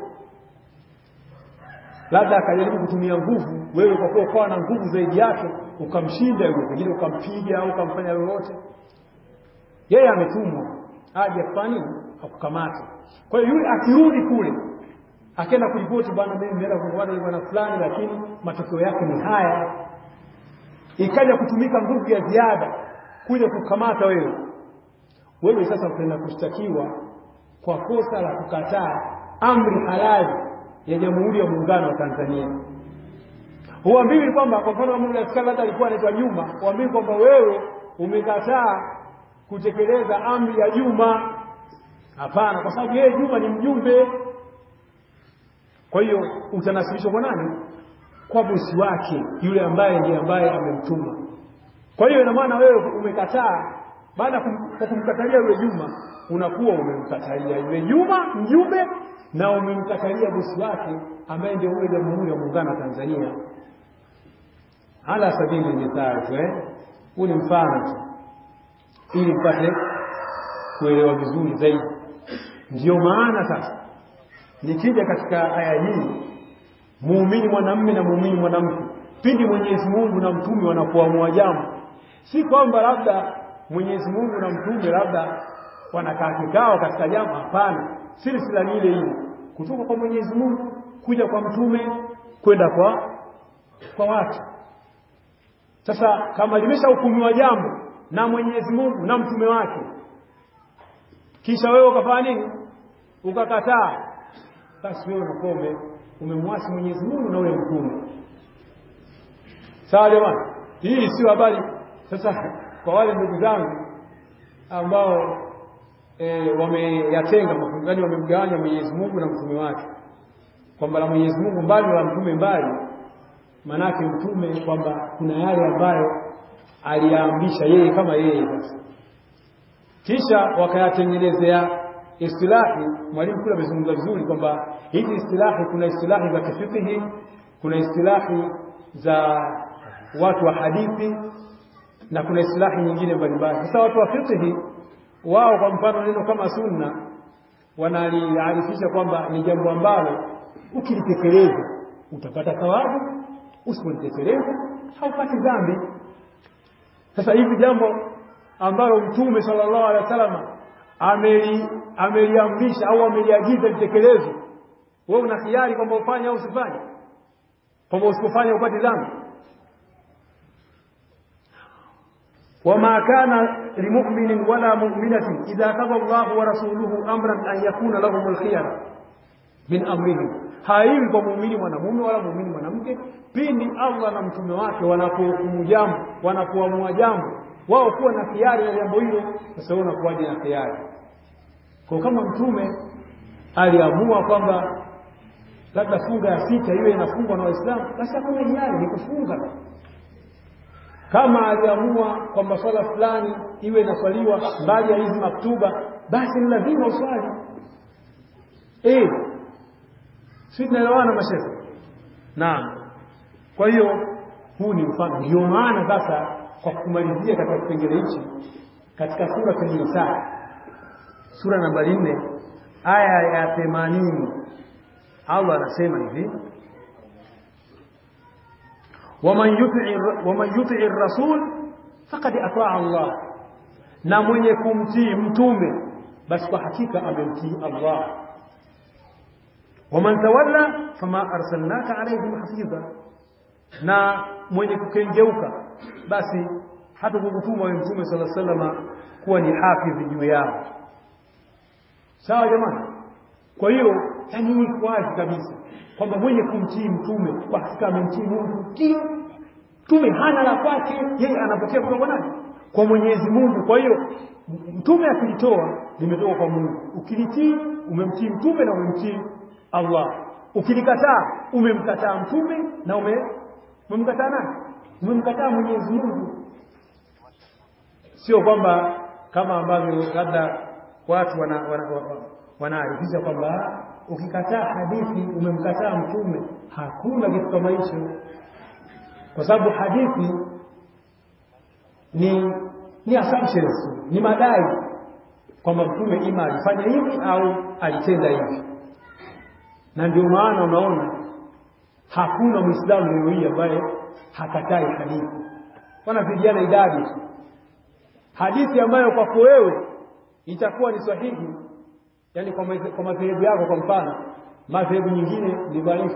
Speaker 4: Labda akajaribu kutumia nguvu, wewe kwa kuwa kwa na nguvu zaidi yake ukamshinda yule, pengine ukampiga au ukamfanya lolote. Yeye ametumwa aje afanye akukamata. Kwa hiyo yule akirudi kule akaenda kuripoti, bwana mimi nimeenda kufuata bwana fulani, lakini matokeo yake ni haya, ikaja kutumika nguvu ya ziada kuja kukamata wewe. Wewe sasa utaenda kushtakiwa kwa kosa la kukataa amri halali ya Jamhuri ya Muungano wa Tanzania. Huambiwi kwamba kwa mfano mmoja askari hata alikuwa anaitwa Juma, huambiwi kwamba wewe umekataa kutekeleza amri ya Juma. Hapana, kwa sababu yeye Juma ni mjumbe. Kwa hiyo utanasibishwa kwa nani? Kwa bosi wake, yule ambaye ndiye ambaye amemtuma. Kwa hiyo ina maana wewe umekataa, baada ya kumkatalia yule Juma unakuwa umemkatalia yule Juma mjumbe, na umemkatalia bosi wake ambaye ndiye yule Jamhuri ya Muungano wa Tanzania. Ala sabili mithali, eh huu ni mfano tu ili mpate kuelewa vizuri zaidi. Ndio maana sasa nikija katika aya hii, muumini mwanamume na muumini mwanamke, pindi Mwenyezi Mungu na mtume wanapoamua jambo, si kwamba labda Mwenyezi Mungu na mtume labda wanakaa kikao katika jambo. Hapana, silsila ni ile ile, kutoka kwa Mwenyezi Mungu kuja kwa mtume kwenda kwa kwa watu. Sasa kama limeshahukumiwa jambo na Mwenyezi Mungu na mtume wake, kisha wewe ukafanya nini? Ukakataa, basi wewe unakuwa umemwasi Mwenyezi Mungu na wewe mtume. Sawa jamani? Hii sio habari. Sasa kwa wale ndugu zangu ambao e, wameyatenga mafungani, wamemgawanya Mwenyezi Mungu na mtume wake, kwamba la Mwenyezi Mungu mbali na mtume mbali, manake mtume kwamba kuna yale ambayo aliyaamrisha yeye kama yeye. Sasa kisha wakayatengenezea istilahi. Mwalimu kule amezungumza vizuri kwamba hizi istilahi, kuna istilahi za kifiqhi, kuna istilahi za watu wa hadithi, na kuna istilahi nyingine mbalimbali. Sasa watu wa fiqhi wao, kwa mfano neno kama sunna, wanaliarifisha kwamba ni jambo ambalo ukilitekeleza utapata thawabu, usipolitekeleza haupati dhambi. Sasa hivi jambo ambalo Mtume sallallahu alaihi wasallam ameli ameliamrisha au ameliagiza litekelezwe, wewe una hiari kwamba ufanye au usifanye, kwamba usipofanya upate dhambi. wama kana limu'minin wala mu'minatin idha qada Allahu wa rasuluhu amran an yakuna lahum al-khiyara min amrihim. Haiwi kwa muumini mwanamume wala muumini mwanamke pindi Allah na mtume wake wanapohukumu jambo, wanapoamua jambo, wao kuwa na hiari ya jambo hilo. Sasa wao wanakuwa na hiari. Kwa kama mtume aliamua kwamba labda funga ya sita iwe inafungwa na Waislamu, basi hakuna hiari, ni kufunga. Kama aliamua kwamba swala fulani iwe inaswaliwa mbali ya hizi maktuba, basi ni lazima uswali. Eh, sisi tunaelewana mashehe? Naam. Kwa hiyo huu ni mfano. Ndio maana sasa kwa kumalizia katika kipengele hichi, katika sura An-Nisa sura nambari nne aya ya themanini, Allah anasema hivi: waman yuti'i waman yuti'i ar-rasul faqad ata'a Allah, na mwenye kumtii mtume basi kwa hakika amemtii Allah. waman tawalla fama arsalnaka alayhim hafiza, na mwenye kukengeuka basi hata kukutuma wewe mtume sallallahu alaihi wasallam kuwa ni hafidhi juu yao. Sawa jamani? Kwa hiyo yani ni wazi kabisa kwamba mwenye kumtii mtume kwa hakika amemtii Mungu. Mtume hana la kwake, yeye anapokea kutoka kwa nani? Kwa Mwenyezi Mungu. Kwa hiyo mtume akilitoa limetoka kwa Mungu. Ukilitii umemtii mtume na umemtii Allah. Ukilikataa umemkataa mtume na ume umemkataa nani? Umemkataa Mwenyezi Mungu. Sio kwamba kama ambavyo labda watu wana wanaarifisha wana, kwamba ukikataa hadithi umemkataa mtume. Hakuna kitu kama hicho, kwa sababu hadithi ni ni assumptions, ni madai kwamba mtume ima alifanya hivi au alitenda hivi. Na ndio maana unaona hakuna Muislamu leo hii ambaye hakatai hadithi. Wanapigiana idadi. Hadithi ambayo kwako wewe itakuwa ni sahihi, yani kwa kwa madhehebu yako, kwa mfano madhehebu nyingine ni dhaifu,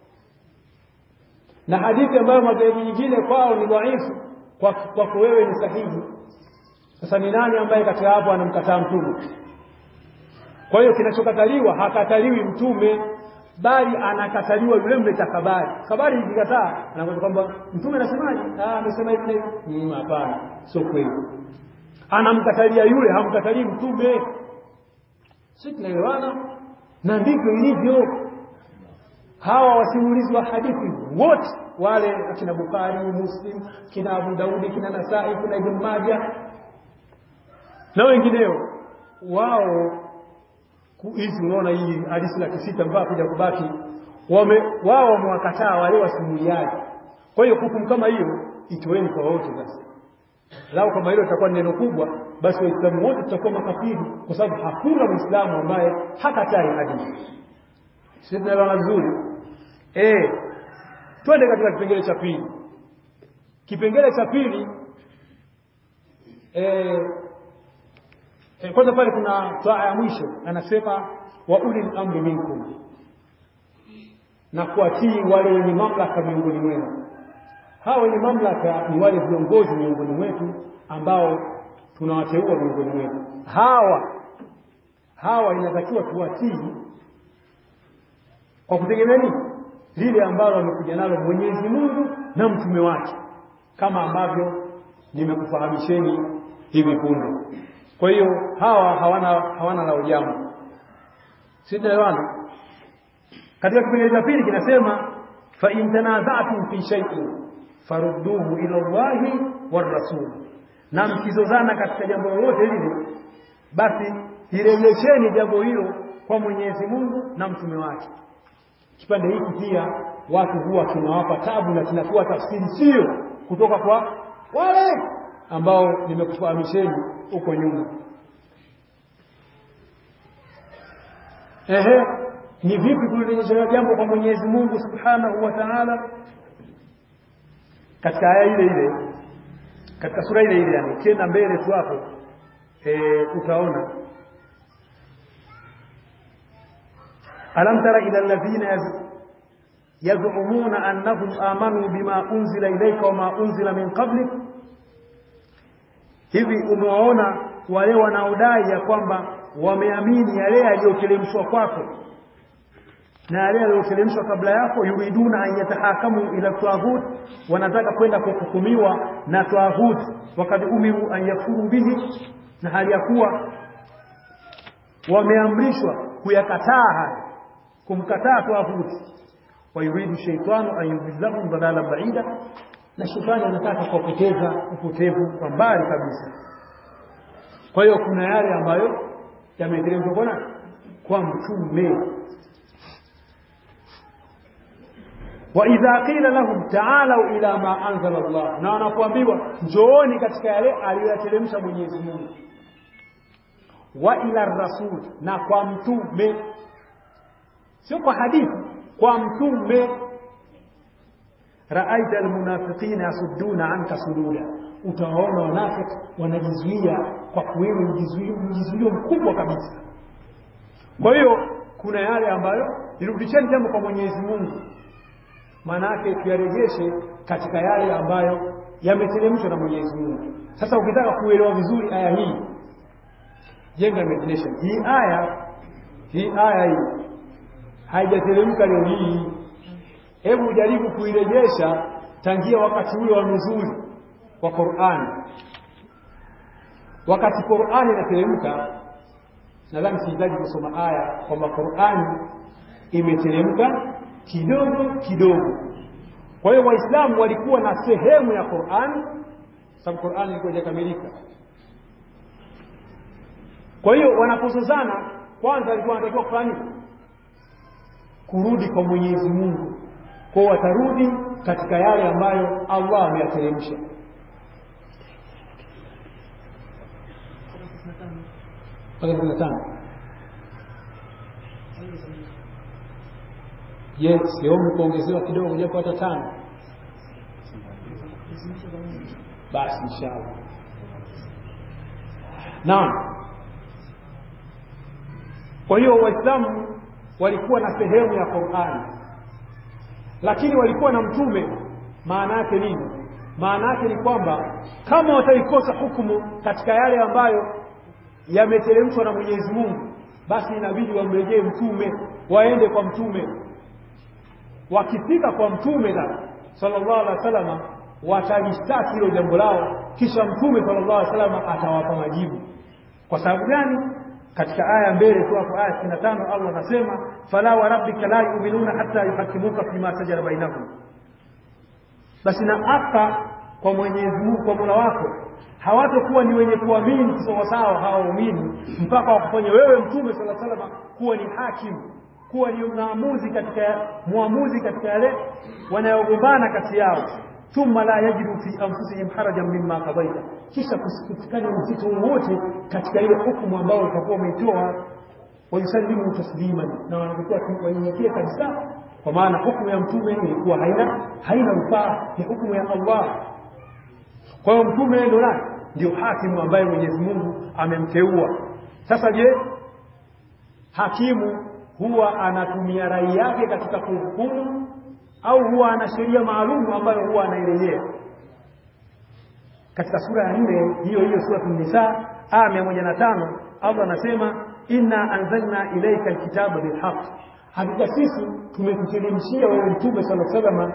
Speaker 4: na hadithi ambayo madhehebu nyingine kwao ni dhaifu, kwa kwako wewe ni sahihi. Sasa ni nani ambaye kati hapo anamkataa mtume? Kwa hiyo kinachokataliwa hakataliwi mtume, bali anakataliwa yule mleta habari. Habari ikikataa anakuwa kwamba mtume anasemaje? Ah, amesema hivi. Ni hapana, sio kweli. Anamkatalia yule, hamkatalii mtume. Sisi tunaelewana, na ndivyo ilivyo. Hawa wasimulizi wa hadithi wote wale, akina Bukhari, Muslim, kina Abu Daudi, kina Nasai, kuna Ibn Majah na wengineo, wao hizi unaona hii hadithi la kisita mpaka kuja kubaki wame wao wamewakataa wale wasimuliaji. Kwa hiyo hukumu kama hiyo itoeni kwa wote. Sasa lao kama hilo litakuwa neno kubwa, basi Waislamu wote tutakuwa makafiri, kwa sababu hakuna Muislamu ambaye hakatai hadithi. Sisi tunaelewana vizuri? Eh, twende katika kipengele cha pili. Kipengele cha pili eh E, kwanza pale kuna taa ya mwisho anasema wa ulil amri minkum, na kuatii wale wenye mamlaka miongoni mwenu. Hawa wenye mamlaka ni wale viongozi miongoni mwetu ambao tunawateua miongoni mwetu. Hawa hawa inatakiwa tuwatii kwa kutegemea nini? Lile ambalo amekuja nalo Mwenyezi Mungu na mtume wake. kama ambavyo nimekufahamisheni hivi punde. Kwa hiyo hawa hawana hawana la ujambo. Sijaelewana. Katika kipengele cha pili kinasema fa in tanaza'tum fi shay'in farudduhu ila Allahi war rasul. Na mkizozana katika jambo lolote lile, basi irejesheni jambo hilo kwa Mwenyezi Mungu na mtume wake. Kipande hiki pia watu huwa kinawapa tabu na kinakuwa tafsiri sio kutoka kwa wale ambao nimekufahamisheni huko nyuma. Ehe, ni vipi kulirejesha jambo kwa Mwenyezi Mungu Subhanahu wa Ta'ala? Katika aya ile ile, katika sura ile ile, yani tena mbele tu hapo eh utaona alam tara ila alladhina yaz'umuna annahum amanu bima unzila ilayka wama unzila min qablik. Hivi umewaona wale wanaodai ya kwamba wameamini yale yaliyoteremshwa kwako na yale yaliyoteremshwa kabla yako, yuriduna an yatahakamu ila taghut, wanataka kwenda kuhukumiwa na taghut, wakati umiru an yakfuru bihi, na hali ya kuwa wameamrishwa kuyakataa haya, kumkataa taghut. Wa yuridu shaytanu an yudhillahum dalalan ba'ida, na shetani anataka kupoteza upotevu kwa mbali kabisa. Kwa hiyo kuna yale ambayo yameteremshwa kwa nani? Kwa mtume. Wa idha qila lahum ta'alu ila ma anzala Allah, na wanapoambiwa njooni katika yale aliyoteremsha Mwenyezi Mungu. Wa ila rasul, na kwa mtume, sio kwa hadithi, kwa mtume. Ra'aita almunafiqina yasudduna anka sududa, utawaona wanafiki wanajizuia kwa kuwewe mjizuio mkubwa kabisa. Kwa hiyo kuna yale ambayo irudisheni jambo kwa Mwenyezi Mungu, maana yake tuyarejeshe katika yale ambayo yameteremshwa na Mwenyezi Mungu. Sasa ukitaka kuelewa vizuri aya hii, jenga imagination. Hii aya hii aya hii haijateremka leo hii. Hebu jaribu kuirejesha tangia wakati ule wa nuzuli wa Qur'an. Wakati Qur'an inateremka, nadhani sihitaji kusoma aya kwamba Qur'an imeteremka kidogo kidogo. Kwa hiyo Waislamu walikuwa na sehemu ya Qur'an, sababu Qur'an ilikuwa haijakamilika. Kwa hiyo wanapozozana, kwanza walikuwa wanatakiwa kufanya kurudi kwa Mwenyezi Mungu. Kwa watarudi katika yale ambayo Allah ameyateremsha. Mpaka kumi na tano. Yes, siombi kuongezewa kidogo japo hata tano. Basi inshallah. Naam. Kwa hiyo Waislamu walikuwa na sehemu ya Qur'an, lakini walikuwa na mtume. Maana yake nini? Maana yake ni kwamba kama wataikosa hukumu katika yale ambayo yameteremshwa na Mwenyezi Mungu, basi inabidi wamrejee mtume, waende kwa mtume. Wakifika kwa mtume na sallallahu alaihi wasallam, watajistaki hilo jambo lao, kisha mtume sallallahu alaihi wasallam atawapa majibu. Kwa sababu gani? Katika aya mbele tu hapo, aya sitini na tano, Allah anasema fala wa rabbika la yu'minuna hatta yuhakimuka fima sajara bainahum. Basi na apa kwa Mwenyezi Mungu, kwa Mola wako, hawatakuwa ni wenye kuamini sawa sawa hawaamini mpaka wakufanye wewe mtume sallallahu alaihi wasallam kuwa ni hakimu, kuwa ni maamuzi katika muamuzi katika yale wanayogombana kati yao. Thumma la yajidu fi anfusihim harajan mimma qadaita, kisha kusikitikana mzito wote katika ile hukumu ambayo utakuwa umeitoa. Wa yusallimu tasliman, na wanakuwa wanyenyekea kabisa, kwa maana hukumu ya mtume ilikuwa haina haina rufaa, ni hukumu ya Allah. Kwa hiyo mtume ndio nani? Ndio hakimu ambaye Mwenyezi Mungu amemteua. Sasa je, hakimu huwa anatumia rai yake katika kuhukumu au huwa ana sheria maalum ambayo huwa anairejea? Katika sura ya nne hiyo hiyo, sura An-Nisa aya mia moja na tano, Allah anasema inna anzalna ilayka alkitaba bilhaq, hakika sisi tumekuteremshia wewe mtume sallallahu alaihi wasallam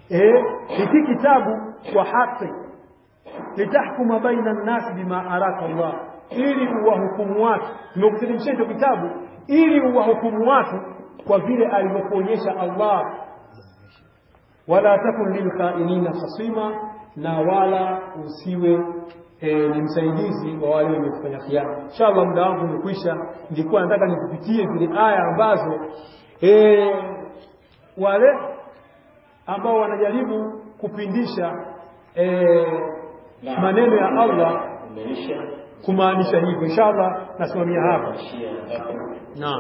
Speaker 4: eh hiki kitabu kwa haki litahkuma baina an-nas bima araka Allah, ili uwahukumu watu. Nimekuteremshia hicho kitabu ili uwahukumu watu kwa vile alivyokuonyesha Allah. Wala takun lilkhainina khasima, na wala usiwe e, ni msaidizi wa wale wenye kufanya khiana. Inshallah muda wangu umekwisha. Nilikuwa nataka nikupitie zile aya ambazo e, wale ambao wanajaribu kupindisha e, maneno ya Allah kumaanisha hivyo. Inshallah nasimamia hapa. Naam.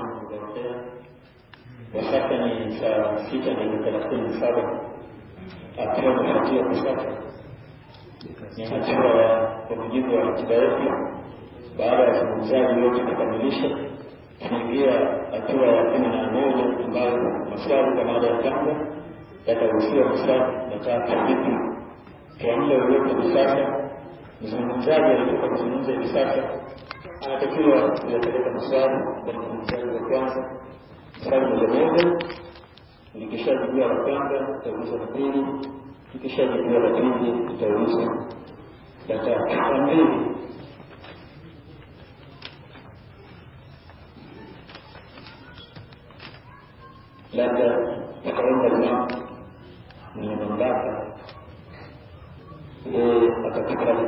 Speaker 3: Wakati ni saa sita na thelathini na saba akiwa amefuatia kusaka ni hatua ya kwa mujibu wa ratiba yetu. Baada ya mazungumzaji yote kukamilisha, tunaingia hatua ya kumi na moja ambayo maswali kwa mada ya kwanza yatahusiwa maswali matatu vipi kwa muda uliopo sasa. Mzungumzaji alitoka kuzungumza hivi sasa anatakiwa kuyapeleka maswali kwa mzungumzaji wa kwanza. Swali moja moja, nikishajibia la kwanza tutauliza la pili, nikishajibia la pili tutauliza la tatu. La mbili, labda nikaomba